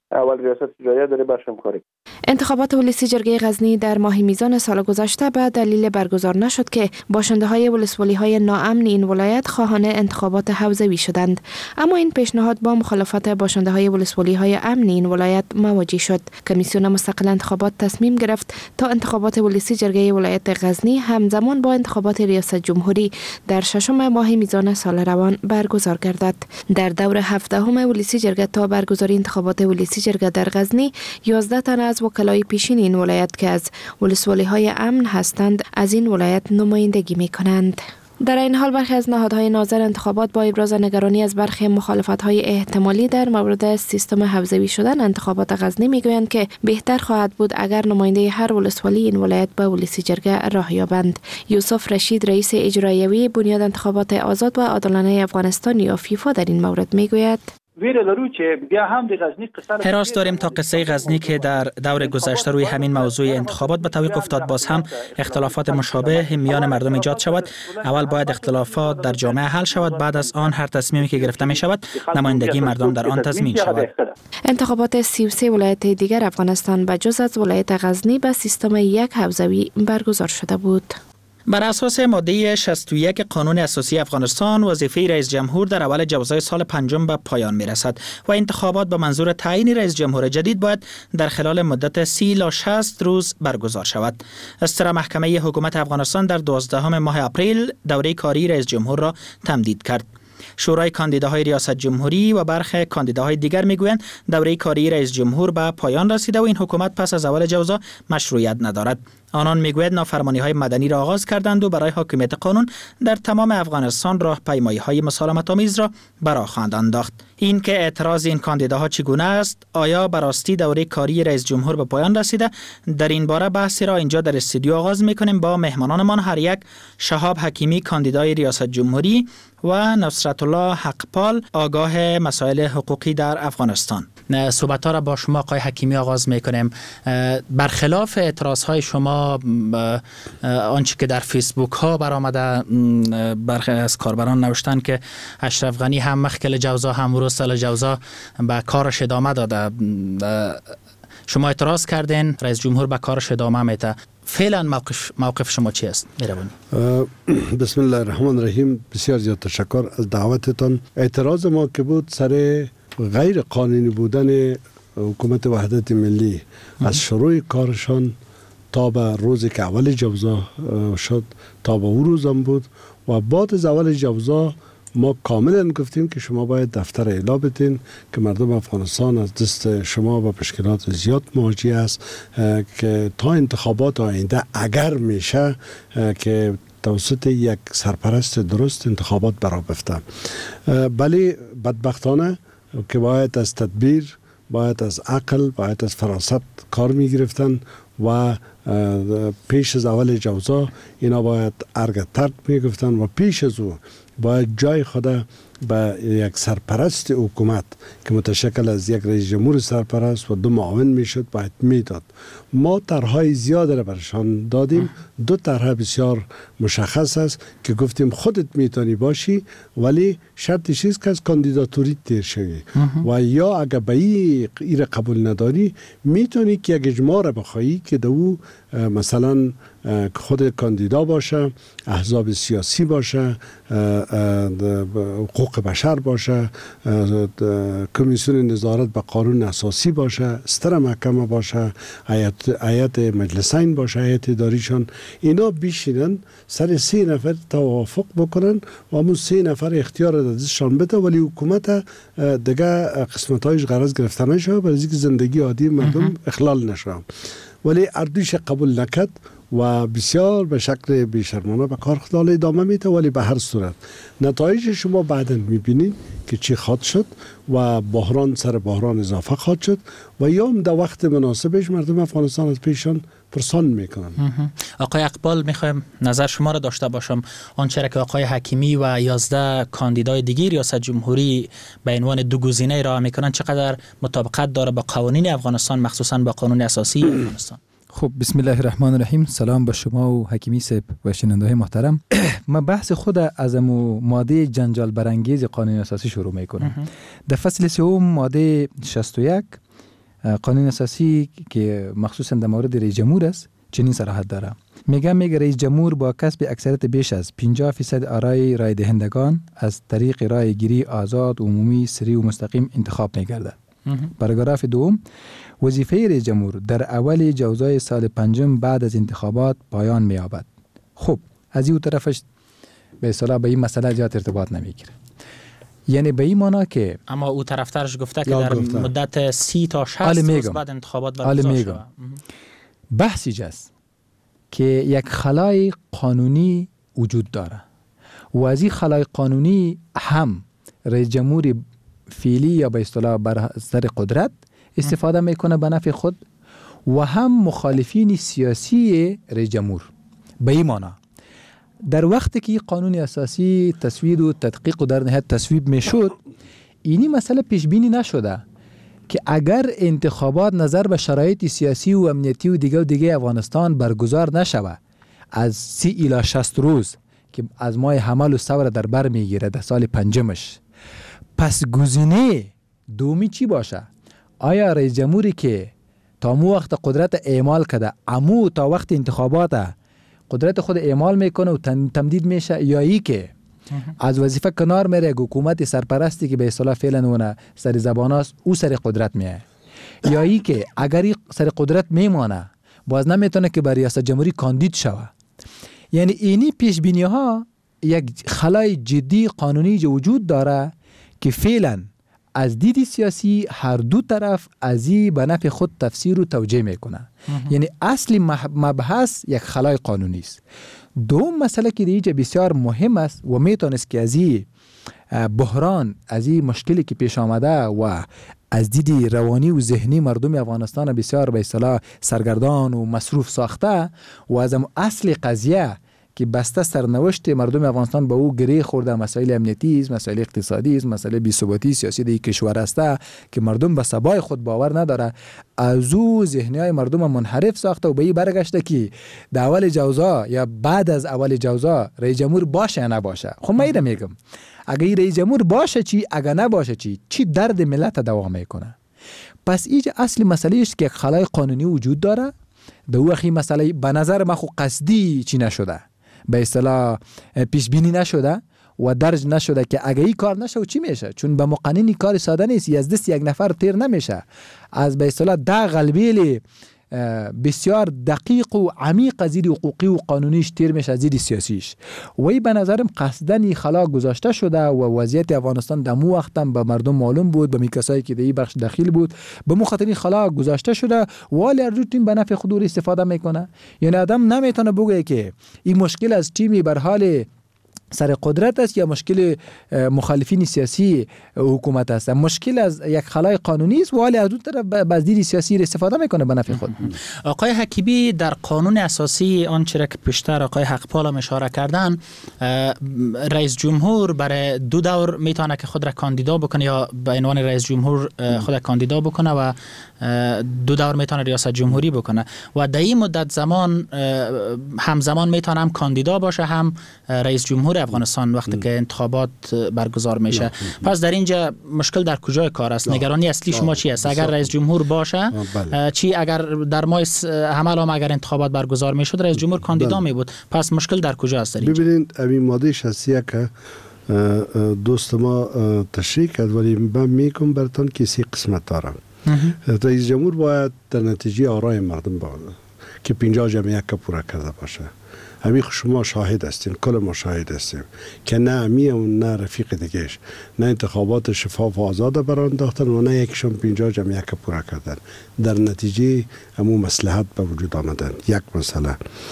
اول ریاست اجراییه داره باش همکاری. انتخابات ولسی جرگه غزنی در ماه میزان سال گذشته به دلیل برگزار نشد که باشنده های ولسوالی های ناامن این ولایت خواهان انتخابات حوزوی شدند، اما این پیشنهاد با مخالفت باشنده های ولسوالی های امن این ولایت مواجه شد. کمیسیون مستقل انتخابات تصمیم گرفت تا انتخابات ولسی جرگه ولایت غزنی همزمان با انتخابات ریاست جمهوری در ششم ماه میزان سال روان برگزار گردد. در دور هفدهم ولسی جرگه تا برگزاری انتخابات ولسی جرگه در غزنی یازده تن از وکلای پیشین این ولایت که از ولسوالی های امن هستند از این ولایت نمایندگی می کنند. در این حال برخی از نهادهای ناظر انتخابات با ابراز نگرانی از برخی مخالفت‌های احتمالی در مورد سیستم حوزوی شدن انتخابات غزنی میگویند که بهتر خواهد بود اگر نماینده هر ولسوالی این ولایت به ولسی جرگه راه یابند. یوسف رشید رئیس اجرایوی بنیاد انتخابات آزاد و عادلانه افغانستان یا فیفا در این مورد میگوید حراس داریم تا قصه غزنی که در دور گذشته روی همین موضوع انتخابات به تعویق افتاد باز هم اختلافات مشابه میان مردم ایجاد شود. اول باید اختلافات در جامعه حل شود، بعد از آن هر تصمیمی که گرفته می شود نمایندگی مردم در آن تضمین شود. انتخابات سی و سه ولایت دیگر افغانستان به جز از ولایت غزنی به سیستم یک حوزوی برگزار شده بود. بر اساس ماده شصت و یک قانون اساسی افغانستان وظیفه رئیس جمهور در اول جوزای سال پنجم به پایان می رسد و انتخابات به منظور تعیین رئیس جمهور جدید باید در خلال مدت سی الی شصت روز برگزار شود. استرا محکمه حکومت افغانستان در دوازدهم ماه اپریل دوره کاری رئیس جمهور را تمدید کرد. شورای کاندیداهای ریاست جمهوری و برخی کاندیداهای دیگر میگویند دوره کاری رئیس جمهور به پایان رسیده و این حکومت پس از اول جوزا مشروعیت ندارد. آنان میگویند نافرمانی‌های مدنی را آغاز کردند و برای حاکمیت قانون در تمام افغانستان راهپیمایی‌های مسالمت‌آمیز را برآ خواهند انداخت. این که اعتراض این کاندیداها چگونه است، آیا به راستی دوره کاری رئیس جمهور به پایان رسیده؟ در این باره بحثی را اینجا در استودیو آغاز می‌کنیم با مهمانانمان، هر یک شهاب حکیمی کاندیدای ریاست جمهوری و نصرت الله حقپال آگاه مسائل حقوقی در افغانستان. صحبت‌ها را با شما آقای حکیمی آغاز می‌کنیم. برخلاف اعتراض‌های شما آنچه که در فیسبوک ها برآمده، برخی از کاربران نوشتن که اشرف غنی هم مخکل جوزا هم ورود سال جوزا به کارش ادامه داده. شما اعتراض کردین، رئیس جمهور به کارش ادامه میده. فعلا موقف موقف شما چی است؟ مهربانی. بسم الله الرحمن الرحیم. بسیار زیاد تشکر از دعوتتان. اعتراض ما که بود سر غیر قانونی بودن حکومت وحدت ملی از شروع کارشان تا به روزی که اول جوزا شد تا به اون روزم بود و بعد از اول جوزا ما کاملا گفتیم که شما باید دفتر اعلا بدین که مردم افغانستان از دست شما با مشکلات زیاد مواجه است که تا انتخابات آینده اگر میشه که توسط یک سرپرست درست انتخابات برا بفته. ولی بدبختانه که باید از تدبیر، باید از عقل، باید از فراست کار می گرفتن و پیش از اول جوزا اینا باید ارگ ترک می گفتن و پیش از او باید جای خود به یک سرپرست حکومت که متشکل از یک رئیس جمهور سرپرست و دو معاون میشد باید میداد. ما طرحهای زیاد را برشان دادیم. دو طرح بسیار مشخص است که گفتیم خودت میتونی باشی ولی شرطش است که از کاندیداتوری تیر شوی و یا اگر به این قبول نداری میتونی که یک اجماع را بخوایی که دو مثلا خود کاندیدا باشه، احزاب سیاسی باشه، حقوق بشر باشه، کمیسیون نظارت به قانون اساسی باشه، استر محکمه باشه، هیئت مجلسین باشه، هیئت اداریشان، اینا بیشینن سر سه نفر توافق بکنن و همون سه نفر اختیار دستشان بده ولی حکومت دیگه قسمتایش غرض گرفته نشه برای اینکه زندگی عادی مردم اخلال نشه. ولی اردوش قبول نکرد و بسیار به شکل بیشرمانه به کار خود ادامه میده. ولی به هر صورت نتایج شما بعدا میبینید که چی خواهد شد و بحران سر بحران اضافه خواهد شد و یا در وقت مناسبش مردم افغانستان از پیشان پرسان میکنن. آقای اقبال، میخوایم نظر شما را داشته باشم. آنچه که آقای حکیمی و یازده کاندیدای دیگه ریاست جمهوری به عنوان دو گزینه ارائه میکنن چقدر مطابقت داره با قوانین افغانستان، مخصوصا با قانون اساسی افغانستان؟ خب بسم الله الرحمن الرحیم. سلام به شما و حکیمی صاحب و شنونده محترم. من بحث خود از ماده جنجال برانگیز قانون اساسی شروع میکنم. در فصل سوم ماده شصت و یک قانون اساسی که مخصوصا در مورد رئیس جمهور است چنین صراحت داره. میگه میگه رئیس جمهور با کسب اکثریت بیش از پنجاه فیصد آرای رای دهندگان از طریق رای گیری آزاد، عمومی، سری و مستقیم انتخاب میگردد. پاراگراف دوم، وظیفه رئیس جمهور در اول جوزای سال پنجم بعد از انتخابات پایان می‌یابد. خب از این طرفش به اصطلاح به این مسئله زیاد ارتباط نمیگیره. یعنی به این معنا که اما او طرفدارش گفته که در گفته. مدت سی تا شصت روز بعد انتخابات برگزار شود. بحثی جاست که یک خلای قانونی وجود داره و از این خلای قانونی هم رئیس جمهور فعلی یا به اصطلاح بر سر قدرت استفاده میکنه به نفع خود و هم مخالفین سیاسی رئیس جمهور. به این معنا در وقتی که قانون اساسی تصویب و تدقیق و در نهایت تصویب میشد، اینی مسئله پیش بینی نشده که اگر انتخابات نظر به شرایط سیاسی و امنیتی و دیگه و دیگه افغانستان برگزار نشود از سی الی شصت روز که از ماه حمل و ثور در بر میگیره در سال پنجمش، پس گزینه دومی چی باشه؟ آیا رئیس جمهوری که تا مو وقت قدرت اعمال کرده امو تا وقت انتخابات قدرت خود اعمال میکنه و تمدید میشه، یا ای که از وظیفه کنار میره حکومت سرپرستی که به اصطلاح فعلا اون سر زبان است او سر قدرت میه، یا ای که اگر سر قدرت میمانه باز نمیتونه که برای ریاست جمهوری کاندید شوه. یعنی اینی پیش بینی ها یک خلای جدی قانونی وجود داره که فعلا از دید سیاسی هر دو طرف ازی به نفع خود تفسیر و توجیه میکنه. یعنی اصلی مبحث یک خلای قانونی است. دوم مسئله که دیگه بسیار مهم است و میتونست که ازی بحران، ازی مشکلی که پیش آمده و از دید روانی و ذهنی مردم افغانستان بسیار به اصطلاح سرگردان و مصروف ساخته و از اصل قضیه که بسته سرنوشت مردم افغانستان به او گره خورده، مسائل امنیتی است، مسائل اقتصادی است، مسائل بی‌ثباتی سیاسی در کشور است که مردم به سبای خود باور نداره، از او ذهنیای مردم منحرف ساخته و به این برگشته که در اول جوزا یا بعد از اول جوزا رئیس جمهور باشه یا نباشه. خب من اینو میگم اگه رئیس جمهور باشه چی، اگه نباشه چی، چی درد ملت دوام میکنه؟ پس اینجا اصلی مسئله است که خلای قانونی وجود داره. در اون مسئله به نظر من خو قصدی چی نشده، به اصطلاح پیش بینی نشده و درج نشده که اگه این کار نشه چی میشه، چون به مقننی کار ساده نیست، از دست یک نفر تیر نمیشه. از به اصطلاح ده قلبیل بسیار دقیق و عمیق از دید حقوقی و قانونیش تیر میشه از دید سیاسیش. وی به نظرم قصدن خلا گذاشته شده و وضعیت افغانستان دمو وقتم به مردم معلوم بود، به می کسایی که در این بخش داخل بود به مخاطر خلا گذاشته شده ولی ارجوتیم به نفع خود استفاده میکنه. یعنی آدم نمیتونه بگه که این مشکل از تیمی بر حال سر قدرت است یا مشکل مخالفین سیاسی حکومت است. مشکل از یک خلای قانونی است ولی از اون طرف باز دید سیاسی استفاده میکنه به نفع خود. آقای حکیمی در قانون اساسی آنچه که پیشتر آقای حقپال هم اشاره کردن، رئیس جمهور برای دو دور میتونه که خود را کاندیدا بکنه یا به عنوان رئیس جمهور خود را کاندیدا بکنه و دو دور میتونه ریاست جمهوری بکنه و در این مدت زمان همزمان میتونه هم کاندیدا باشه هم رئیس جمهور افغانستان وقتی که انتخابات برگزار میشه. پس در اینجا مشکل در کجای کار است؟ نگرانی اصلی شما چی است؟ اگر رئیس جمهور باشه چی، اگر در ماه حمل هم اگر انتخابات برگزار میشد رئیس جمهور کاندیدا می بود، پس مشکل در کجا است؟ ببینید این ماده شخصیه که دوست ما تشریح کرد ولی من میگم براتون که سی قسمت دارم. رئیس جمهور باید در نتیجه آرای مردم باشه که پنجاه جمعیت که پورا کرده باشه. همین شما شاهد هستین، کل ما شاهد هستیم که نه امی و نه رفیق دیگهش نه انتخابات شفاف و آزاد بران انداختن و نه یکشون پنجاه جمعیت که پورا کردن، در نتیجه همون مصلحت به وجود آمدن. یک مسئله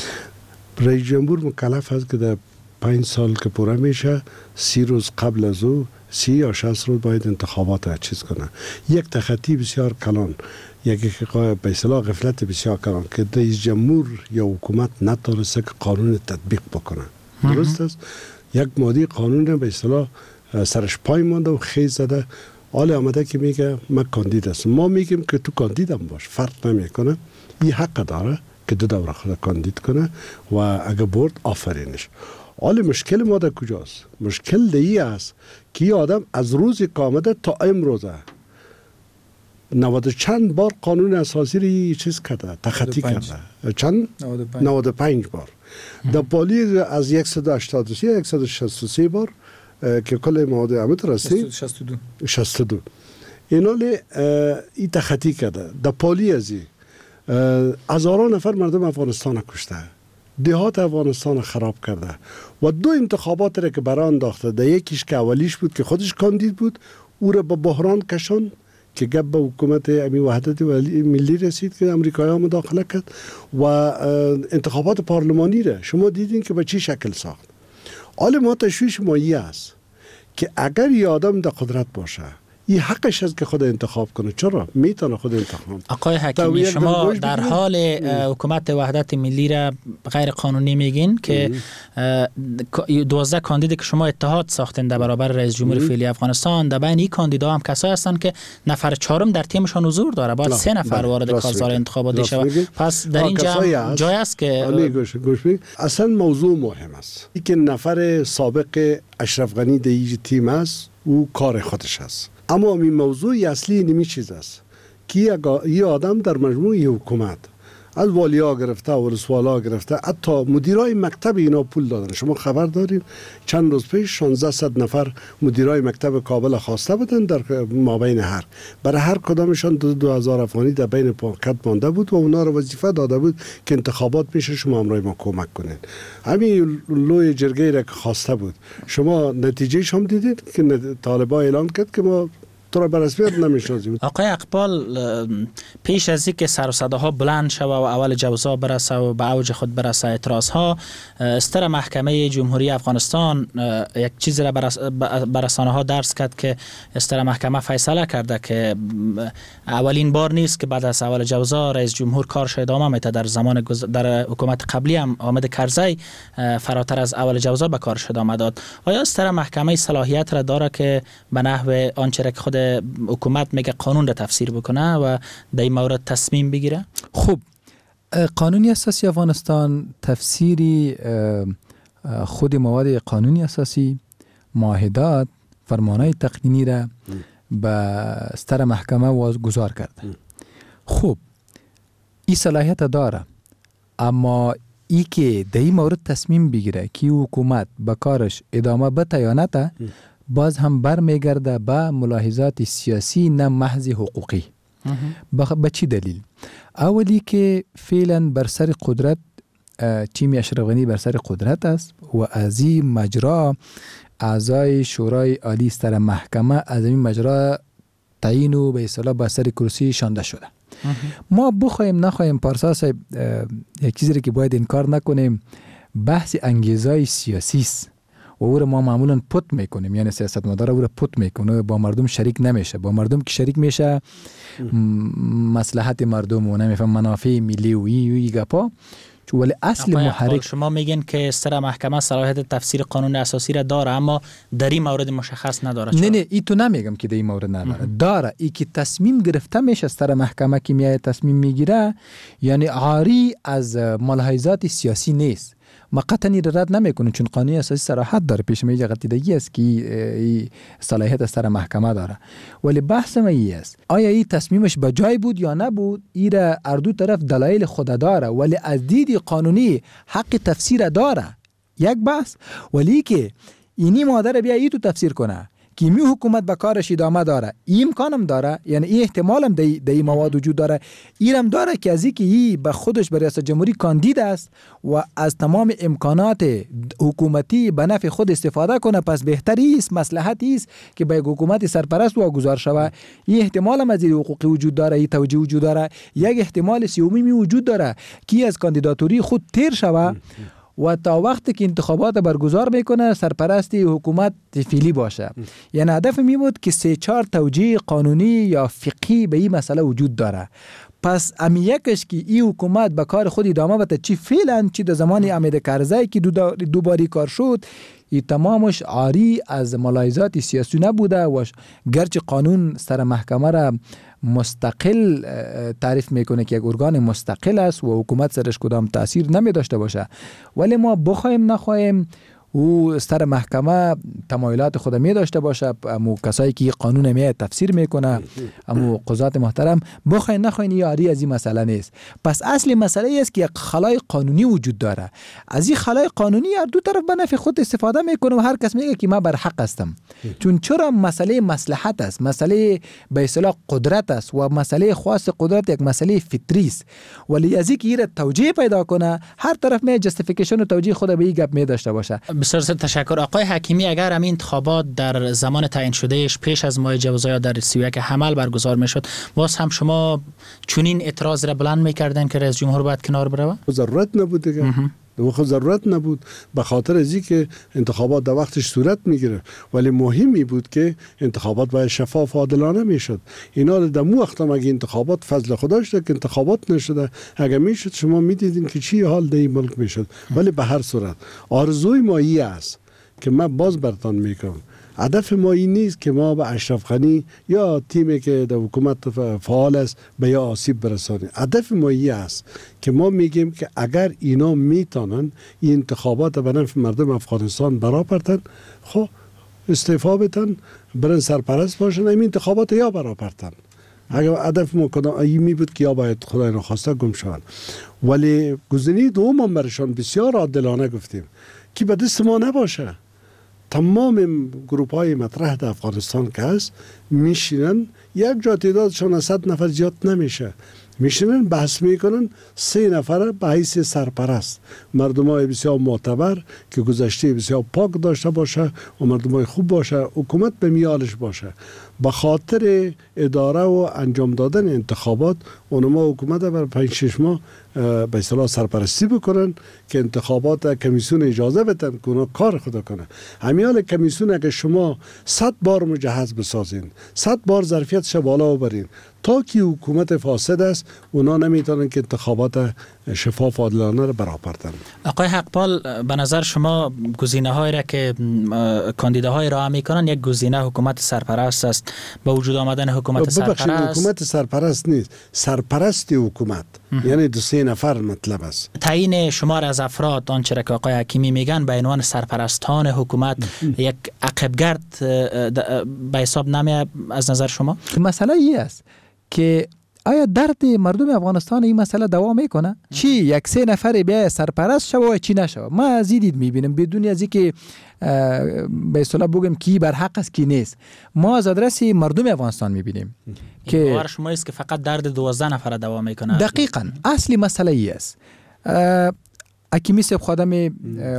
رئیس جمهور مکلف هست که در پنج سال که پورا میشه سی روز قبل از او سی یا شصت روز باید انتخابات چیز کنه. یک تخطی بسیار کلان، یک به اصطلاح غفلت بسیار کلان که رئیس جمهور یا حکومت نتونسته که قانون تطبیق بکنه. درست است؟ یک ماده قانون به اصطلاح سرش پای مانده و خیز زده، حال آمده که میگه من کاندید هستم. ما میگیم که تو کاندیدم باش، فرق نمیکنه، این حق داره که دو دوره خود کاندید کنه و اگه برد آفرینش. حال مشکل ما در کجاست؟ مشکل دیگه است که آدم از روزی که آمده تا امروزه نود چند بار قانون اساسی رو چیز کرده، تخطی کرده. چند؟ نود و پنج بار. در پالی از صد و هشتاد و سه صد و شصت و سه بار که کل مواد امت رسید شصت و دو شصت و دو اینا لی ای تخطی کرده. در پالی ازی هزاران نفر مردم افغانستان کشته، دهات افغانستان خراب کرده و دو انتخابات را که برای انداخته، در یکیش که اولیش بود که خودش کاندید بود، او را به بحران کشان که گپ به حکومت امی وحدت ملی رسید که امریکایی ها مداخله کرد و انتخابات پارلمانی را شما دیدین که به چی شکل ساخت. حال ما تشویش ما این است که اگر یه آدم در قدرت باشه، این حقش است که خود انتخاب کنه. چرا؟ میتونه خود انتخاب. آقای حکیمی، شما در حال حکومت وحدت ملی را غیر قانونی میگین که دوازده کاندید که شما اتحاد ساختین در برابر رئیس جمهور فعلی افغانستان، در بین این کاندیدا هم کسایی هستند که نفر چهارم در تیمشان حضور داره، باید سه نفر وارد کارزار انتخاباتی شود. پس در این جای است که گوش گوش اصلا موضوع مهم است. این که نفر سابق اشرف غنی در این تیم است، او کار خودش است. اما این موضوع اصلی نمی چیز است که یه آدم در مجموع حکومت از والیا گرفته و رسوالا گرفته حتی مدیرای مکتب اینا پول دادن. شما خبر دارین چند روز پیش شانزده نفر مدیرای مکتب کابل خواسته بودن در مابین هر برای هر کدامشان دو, دو هزار افغانی در بین پاکت مانده بود و اونا رو وظیفه داده بود که انتخابات میشه شما همراه ما کمک کنین. همین لوی جرگه را که خواسته بود، شما نتیجه شما دیدید که طالبان اعلان کرد که ما تو را برسمیت نمیشناسیم. آقای اقبال، پیش از اینکه سر و صداها بلند شود و اول جوزا برسه و به اوج خود برسه اعتراض ها، استر محکمه جمهوری افغانستان یک چیزی را بر رسانه ها درس کرد که استر محکمه فیصله کرده که اولین بار نیست که بعد از اول جوزا رئیس جمهور کارش ادامه میده. در زمان گز... در حکومت قبلی هم حامد کرزی فراتر از اول جوزا به کارش ادامه داد. آیا استر محکمه صلاحیت را داره که به نحو آنچه که خود حکومت میگه قانون را تفسیر بکنه و در این مورد تصمیم بگیره؟ خب، قانون اساسی افغانستان تفسیری خود مواد قانونی اساسی، معاهدات، فرمانهای تقنینی را به استر محکمه واگذار کرده. خب این صلاحیت داره، اما ای که در این مورد تصمیم بگیره که حکومت به کارش ادامه بده یا نده، باز هم برمیگرده به ملاحظات سیاسی نه محض حقوقی. به چی دلیل؟ اولی که فعلا بر سر قدرت تیم اشرف غنی بر سر قدرت است و از این مجرا اعضای شورای عالی استر محکمه از این مجرا تعیین و به اصطلاح بر سر کرسی شانده شده. ما بخوایم نخوایم پارسا صاحب، یک چیزی که باید انکار نکنیم، بحث انگیزهای سیاسی است و او را ما معمولا پت میکنیم، یعنی سیاستمدار او را پت میکنه، با مردم شریک نمیشه. با مردم که شریک میشه مصلحت مردم و نمیفهم منافع ملی و ای گپا. ولی اصل محرک شما میگین که استر محکمه صلاحیت تفسیر قانون اساسی را داره، اما در این مورد مشخص نداره. نه نه ای تو نمیگم که در این مورد نداره. داره. ای که تصمیم گرفته میشه استر محکمه که میای تصمیم میگیره، یعنی عاری از ملاحظات سیاسی نیست. ما قطعا رد نمیکنیم چون قانون اساسی صراحت داره، پیش میجه قطعیدگی است که ای صلاحیت استر محکمه داره. ولی بحث ما ای است آیا ای تصمیمش به جای بود یا نبود؟ ای را اردو طرف دلایل خود داره، ولی از دید قانونی حق تفسیر داره. یک بحث. ولی که اینی مادر بیا ای تو تفسیر کنه که می حکومت به کارش ادامه داره، این امکانم داره، یعنی این احتمالم در این مواد وجود داره. اینم داره که از اینکه ای به خودش به ریاست جمهوری کاندید است و از تمام امکانات حکومتی به نفع خود استفاده کنه، پس بهتری است، مصلحتی است که به حکومت سرپرست واگذار شود. این احتمالم از این حقوقی وجود داره، این توجیه وجود داره. یک احتمال سومی می وجود داره که از کاندیداتوری خود تیر شود و تا وقتی که انتخابات برگزار میکنه سرپرستی حکومت فعلی باشه. یعنی هدف می بود که سه چهار توجیه قانونی یا فقهی به این مسئله وجود داره. پس امی یکش که این حکومت به کار خود ادامه بده، چی فعلا چی در زمان حامد کرزی که دو, دو باری کار شد، این تمامش عاری از ملاحظات سیاسی نبوده و گرچه قانون سر محکمه را مستقل تعریف میکنه که یک ارگان مستقل است و حکومت سرش کدام تاثیر نمی داشته باشه، ولی ما بخوایم نخوایم او ستر محکمه تمایلات خود می داشته باشه، امو کسایی که قانون می تفسیر میکنه، امو قضات محترم بخواین نخواین یاری از این مسئله نیست. پس اصل مسئله است که یک خلای قانونی وجود داره. از این خلای قانونی هر دو طرف به نفع خود استفاده میکنه و هر کس میگه که من بر حق هستم. چون چرا مسئله مصلحت است، مسئله به اصطلاح قدرت است و مسئله خاص قدرت یک مسئله فطری است. ولی از اینکه ایره توجیه پیدا کنه، هر طرف می جستیفیکیشن و توجیه خود به این گپ می داشته باشه. بسیار تشکر آقای حکیمی. اگر همین انتخابات در زمان تعیین شدهش پیش از ماه جوزای در سی و یک حمل برگزار میشد، باز هم شما چنین اعتراض را بلند میکردن که رئیس جمهور باید کنار بروه؟ ضرورت نبود دیگه. دوخه ضرورت نبود، به خاطر ازی که انتخابات در وقتش صورت میگیره. ولی مهمی بود که انتخابات باید شفاف و عادلانه میشد. اینا در مو وقت هم اگه انتخابات فضل خدا شده که انتخابات نشده، اگه میشد شما میدیدین که چی حال در این ملک میشد. ولی به هر صورت آرزوی ما این است که من باز برتان میکنم، هدف ما این نیست که ما به اشرف غنی یا تیمی که در حکومت فعال است به یا آسیب برسانیم. هدف ما این است که ما میگیم که اگر اینا میتونن این انتخابات به نفع مردم افغانستان برآورتن، خب استعفا بدن، برن سرپرست باشن، این انتخابات یا برآورتن. اگر هدف ما کدام این می بود که یا باید خدای نخواسته گم شوند. ولی گزینه دوم برشان بسیار عادلانه گفتیم که به دست ما نباشه. تمام گروپ های مطرح در افغانستان که هست میشینن، یک جا تعدادشان از صد نفر زیاد نمیشه، میشینن بحث میکنن، سه نفر به حیث سرپرست، مردم های بسیار معتبر که گذشته بسیار پاک داشته باشه و مردم های خوب باشه، حکومت به میالش باشه. به خاطر اداره و انجام دادن انتخابات اونما حکومت بر پنج شش ماه به اصطلاح سرپرستی بکنن که انتخابات کمیسیون اجازه بدن که اونا کار خود کنه. همیال کمیسیون اگه شما صد بار مجهز بسازین، صد بار ظرفیتش بالا ببرین، تا که حکومت فاسد است اونا نمیتونن که انتخابات شفاف و عادلانه را برآورتن. آقای حقپال، به نظر شما گزینه هایی را که کاندیداهای ارائه میکنن، یک گزینه حکومت سرپرست است، با وجود آمدن حکومت سرپرست؟ حکومت سرپرست نیست، سرپرست حکومت، یعنی دو سه نفر مطلب است. تعیین شمار از افراد، آنچه را که آقای حکیمی میگن به عنوان سرپرستان حکومت، یک عقبگرد به حساب نمی از نظر شما؟ مسئله ای است که آیا درد مردم افغانستان این مسئله دوام میکنه؟ چی یک سه نفر بیا سرپرست شوه و چی نشوه؟ ما از این دید میبینیم، بدون از اینکه به اصطلاح بگم کی بر حق است کی نیست. ما از آدرس مردم افغانستان میبینیم که باور شما است که فقط درد دوازده نفر دوام میکنه. دقیقاً اصلی مسئله ای است. حکیمی صاحب خادم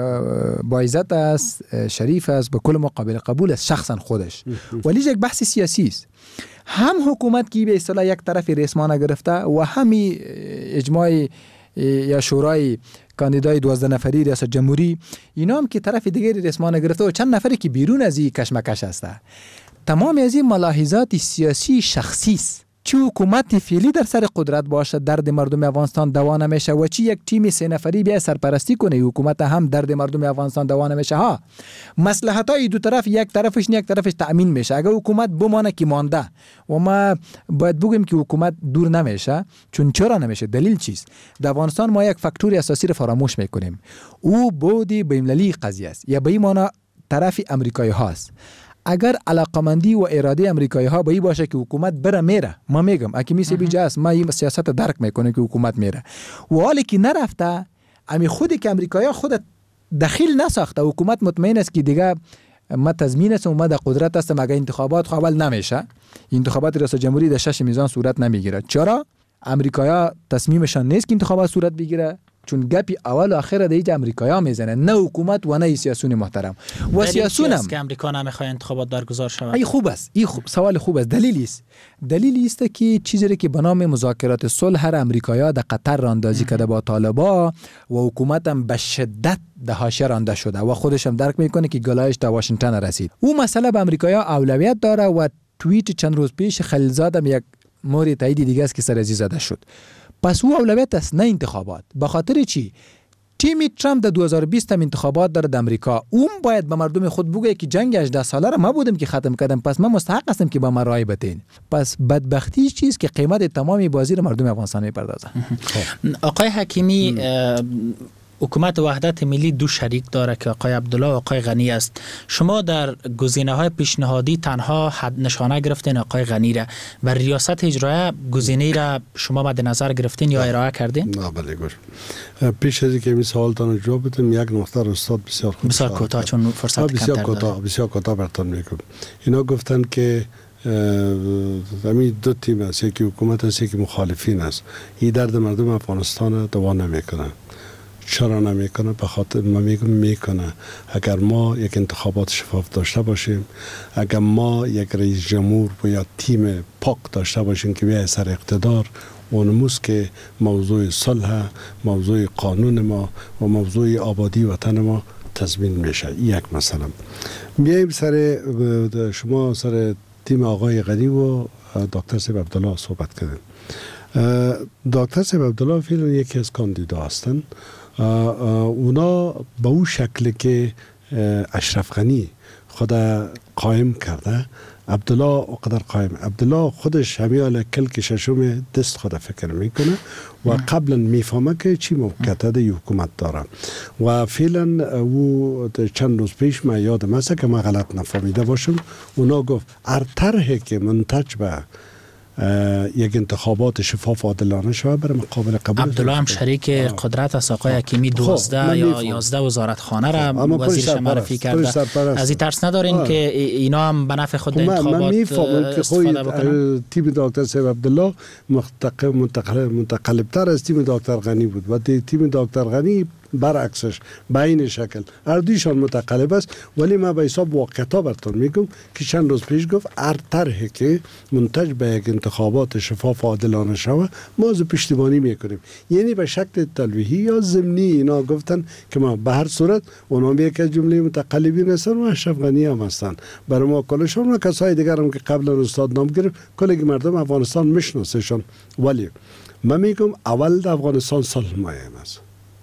با عزت است، شریف است، به کل مقابل قبول است شخصا خودش، ولی یک بحث سیاسی است. هم حکومت کی به اصطلاح یک طرف رسمانه گرفته و همی اجماع یا شورای کاندیدای دوازده نفری ریاست جمهوری، اینا هم که طرف دیگری رسمانه گرفته و چند نفری که بیرون از این کشمکش هسته. تمام از این ملاحظات سیاسی شخصی است. چه حکومت فعلی در سر قدرت باشه درد مردم افغانستان دوا نمیشه و چی یک تیم سه نفری بیا سرپرستی کنه حکومت هم درد مردم افغانستان دوا نمیشه. ها مصلحت های دو طرف یک طرفش نه یک طرفش تأمین میشه. اگر حکومت بمانه که مانده و ما باید بگیم که حکومت دور نمیشه. چون چرا نمیشه؟ دلیل چیست؟ در افغانستان ما یک فاکتور اساسی رو فراموش میکنیم، او بود بین‌المللی قضیه است یا به این معنی طرف امریکایی هاست. اگر علاقمندی و اراده امریکایی ها به این باشه که حکومت بره میره، ما میگم حکیمی سی بیجا است، ما این سیاست درک میکنه که حکومت میره و حالی که نرفته، امی خودی که امریکایی ها خود دخیل نساخته، حکومت مطمئن است که دیگه ما تضمین است و ما در قدرت هستم، اگر انتخابات اول نمیشه، انتخابات ریاست جمهوری در شش میزان صورت نمیگیره. چرا؟ امریکایی ها تصمیمشان نیست که انتخابات صورت بگیره، چون گپی اول و آخر دیگه امریکایی میزنه، نه حکومت و نه سیاسیون محترم. و سیاسیون هم که امریکا نمیخواد انتخابات برگزار شود. ای خوب است، این خوب. سوال خوب است. دلیلی است. دلیلی است که چیزی که به نام مذاکرات صلح هر امریکایی‌ها در قطر راندازی کرده با طالبان و حکومت هم به شدت در حاشیه رانده شده و خودش هم درک میکنه که گلایش تا واشنگتن رسید. او مسئله به امریکایی‌ها اولویت داره و توییت چند روز پیش خلیلزاد هم یک مورد تایید دیگه است که سرازی زده شد. پس او اولویت است نه انتخابات. به خاطر چی؟ تیم ترامپ در دو هزار و بیست هم انتخابات داره در امریکا. اون باید به مردم خود بگه که جنگ هجده ساله را ما بودم که ختم کردم، پس من مستحق هستم که با من رای بدین. پس بدبختی چیز که قیمت تمامی بازی را مردم افغانستان میپردازه. آقای حکیمی، حکومت وحدت ملی دو شریک داره که آقای عبدالله و آقای غنی است. شما در گزینه‌های پیشنهادی تنها حد نشانه گرفتین آقای غنی را، بر ریاست اجرایی گزینه را شما مد نظر گرفتین یا ارائه کردین؟ نه بله گوش. پیش از اینکه این سوالتان جواب بدم یک نقطه رو استاد بسیار خوب بسیار کوتاه چون فرصت کمتر بسیار کوتاه بسیار کوتاه براتون میگم. اینا گفتن که همین دو تیم است، یکی حکومت است یکی مخالفین است. این درد مردم افغانستان دوا نمیکنه. چرا نمیکنه؟ به خاطر ما میگم میکنه. اگر ما یک انتخابات شفاف داشته باشیم، اگر ما یک رئیس جمهور و یا تیم پاک داشته باشیم که بیای سر اقتدار، اونموز که موضوع صلح، موضوع قانون ما و موضوع آبادی وطن ما تضمین میشه. یک مثلا میایم سر شما سر تیم آقای غنی و دکتر صاحب عبدالله صحبت کردن. دکتر صاحب عبدالله فعلا یکی از کاندیدا هستند. اونا به اون شکل که اشرف غنی خود قائم کرده، عبدالله اقدر قائم. عبدالله خودش همیال کلک ششم دست خود فکر میکنه و قبلا میفهمه که چی موقعیت ده حکومت داره و فعلا او چند روز پیش من یادم است که من غلط نفهمیده باشم، اونا گفت هر طرحی که منتج به یک انتخابات شفاف و عادلانه شود برای مقابل قبول. عبدالله هم شریک قدرت است. آقای حکیمی دوازده یا یازده وزارت خانه را وزیرش معرفی کرده. از این ترس ندارین که اینا هم به نفع خود انتخابات استفاده بکنن؟ تیم دکتر صاحب عبدالله متقلب تر از تیم دکتر غنی بود و تیم دکتر غنی برعکسش به این شکل هر دویشان متقلب است. ولی من به حساب واقعیتا براتون میگم که چند روز پیش گفت هر طرحی که منتج به یک انتخابات شفاف و عادلانه شود ما از پشتیبانی میکنیم. یعنی به شکل تلویحی یا ضمنی اینا گفتن که ما به هر صورت اونا یک از جمله متقلبین هستن و اشرف غنی هم هستن. برای ما کلشون و کسای دیگر هم که قبلا استاد نام گرفت کلی مردم افغانستان میشناسهشون. ولی من میگم اول در افغانستان صلح مهم است.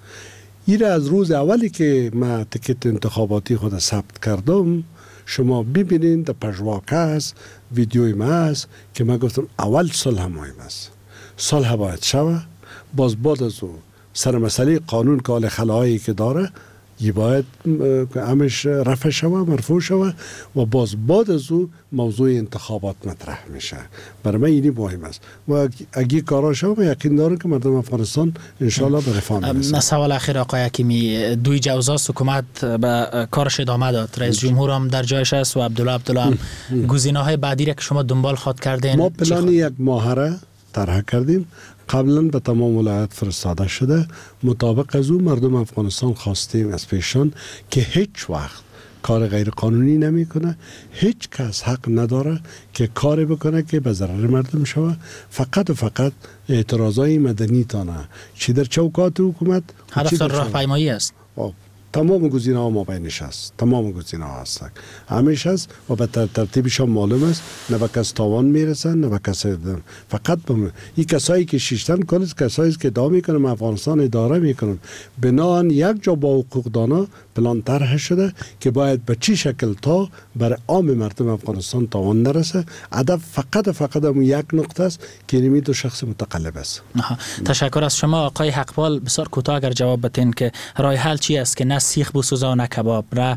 این از روز اولی که من تکت انتخاباتی خود ثبت کردم شما ببینین در پژواکه است، ویدیوی ما است که من گفتم اول صلح مهم است. صلح باید شود. باز بعد از او سر مسئله قانون که حال خلاهایی که داره یه باید همش رفع شود، مرفوع شود و باز بعد از او موضوع انتخابات مطرح میشه. برای من اینی مهم است و اگه کارا شود من یقین دارم که مردم افغانستان انشالله به رفاه میرسن. سوال اخیر آقای حکیمی، دوی جوزاست حکومت به کارش ادامه داد، رئیس جمهور هم در جایش است و عبدالله عبدالله هم گزینه‌های بعدی را که شما دنبال خواد کردین. ما پلان یک ماهره طرح کردیم، قبلا به تمام ولایت فرستاده شده. مطابق از اون مردم افغانستان خواستیم از پیشان که هیچ وقت کار غیر قانونی نمی کنه. هیچ کس حق نداره که کاری بکنه که به ضرر مردم شود. فقط و فقط اعتراضای مدنی تانه چی در چوکات حکومت هدف راهپیمایی است. تمام گزینه ها ما بینش است. تمام گزینه ها هست همیشه است و به ترتیبشان معلوم است. نه به کس تاوان میرسن نه به کس دم. فقط به این کسایی که شیشتن کل کسایی که ادعا میکنن افغانستان اداره میکنن بنان یک جا با حقوق دانا پلان طرح شده که باید به چی شکل تا برای عام مردم افغانستان تاوان نرسه. هدف فقط فقط هم یک نقطه است که نمی دو شخص متقلب است. تشکر از شما آقای حقپال. بسیار کوتاه اگر جواب بدین که راه حل چی است که نه سیخ بسوزا نه کباب را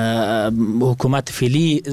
حکومت فعلی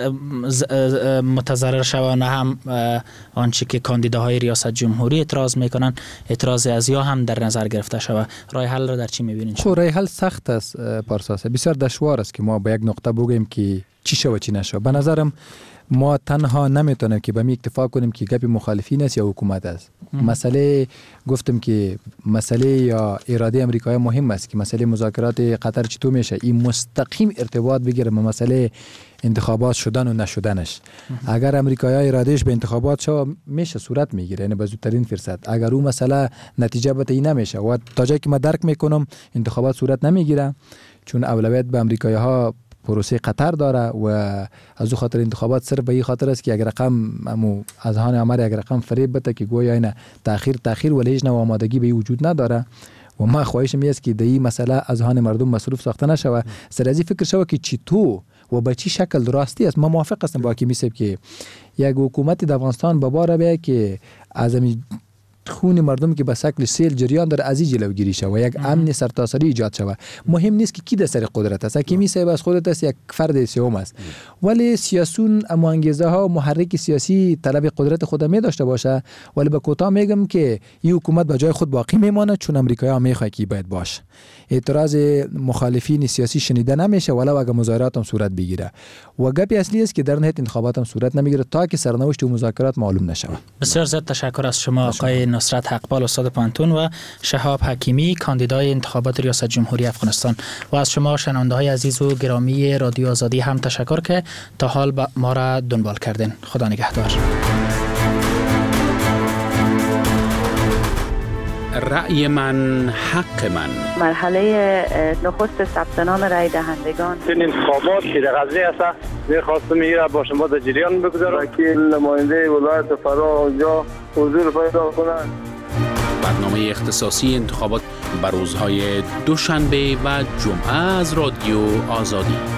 متضرر شود نه هم آنچه که کاندیداهای ریاست جمهوری اعتراض میکنن اعتراض از یا هم در نظر گرفته شود. راه حل را در چی میبینید؟ خب راه حل سخت است پارساس، بسیار دشوار است که ما به یک نقطه بگیم که چی شود چی نشود. به نظرم ما تنها نمیتونیم که به می اکتفا کنیم که گپ مخالفین است یا حکومت است. مسئله گفتم که مسئله یا اراده امریکایی مهم است که مسئله مذاکرات قطر چطور میشه این مستقیم ارتباط بگیره به مسئله انتخابات شدن و نشدنش. اگر امریکایی ارادهش به انتخابات شود میشه صورت میگیره، یعنی به زودترین فرصت. اگر اون مسئله نتیجه بده نمیشه و تا جایی که من درک میکنم انتخابات صورت نمیگیره چون اولویت به امریکایی ها پروسه قطر داره و از او خاطر انتخابات صرف به این خاطر است که اگر رقم امو از هان عمر اگر رقم فریب بده که گویا اینا تاخیر تاخیر ولی هیچ نوع آمادگی به وجود نداره و ما خواهشم است که در این مسئله از هان مردم مصروف ساخته نشود. سر از این فکر شود که چطور و به چه شکل راستی است. ما موافق هستم با حکیمی صاحب که یک حکومت در افغانستان به بار بیاید که از خون مردم که به شکل سیل جریان داره از این جلوگیری شود و یک امن سرتاسری ایجاد شود. مهم نیست که کی در سر قدرت است. حکیمی صاحب از خودت است، یک فرد سوم است، ولی سیاسون اما انگیزه ها و محرک سیاسی طلب قدرت خود می داشته باشه. ولی به کوتاه میگم که این حکومت به جای خود باقی میمانه، چون امریکایی‌ها میخواد که باید باشه. اعتراض مخالفین سیاسی شنیده نمیشه ولو اگر مظاهرات هم صورت بگیره و گپ اصلی است که در نهایت انتخابات هم صورت نمیگیره تا که سرنوشت و مذاکرات معلوم نشود. بسیار زیاد تشکر از شما آقای نصرت حقپال استاد پانتون و شهاب حکیمی کاندیدای انتخابات ریاست جمهوری افغانستان و از شما شنونده های عزیز و گرامی رادیو آزادی هم تشکر که تا حال با ما را دنبال کردین. خدا نگهدار. رأی من حق من. مرحله نخست ثبت نام رای دهندگان. این انتخابات که در غزه است می‌خواستم میره با شما در جریان بگذارم. وکیل نماینده ولایت فرا اونجا حضور پیدا کنند. برنامه اختصاصی انتخابات بر روزهای دوشنبه و جمعه از رادیو آزادی.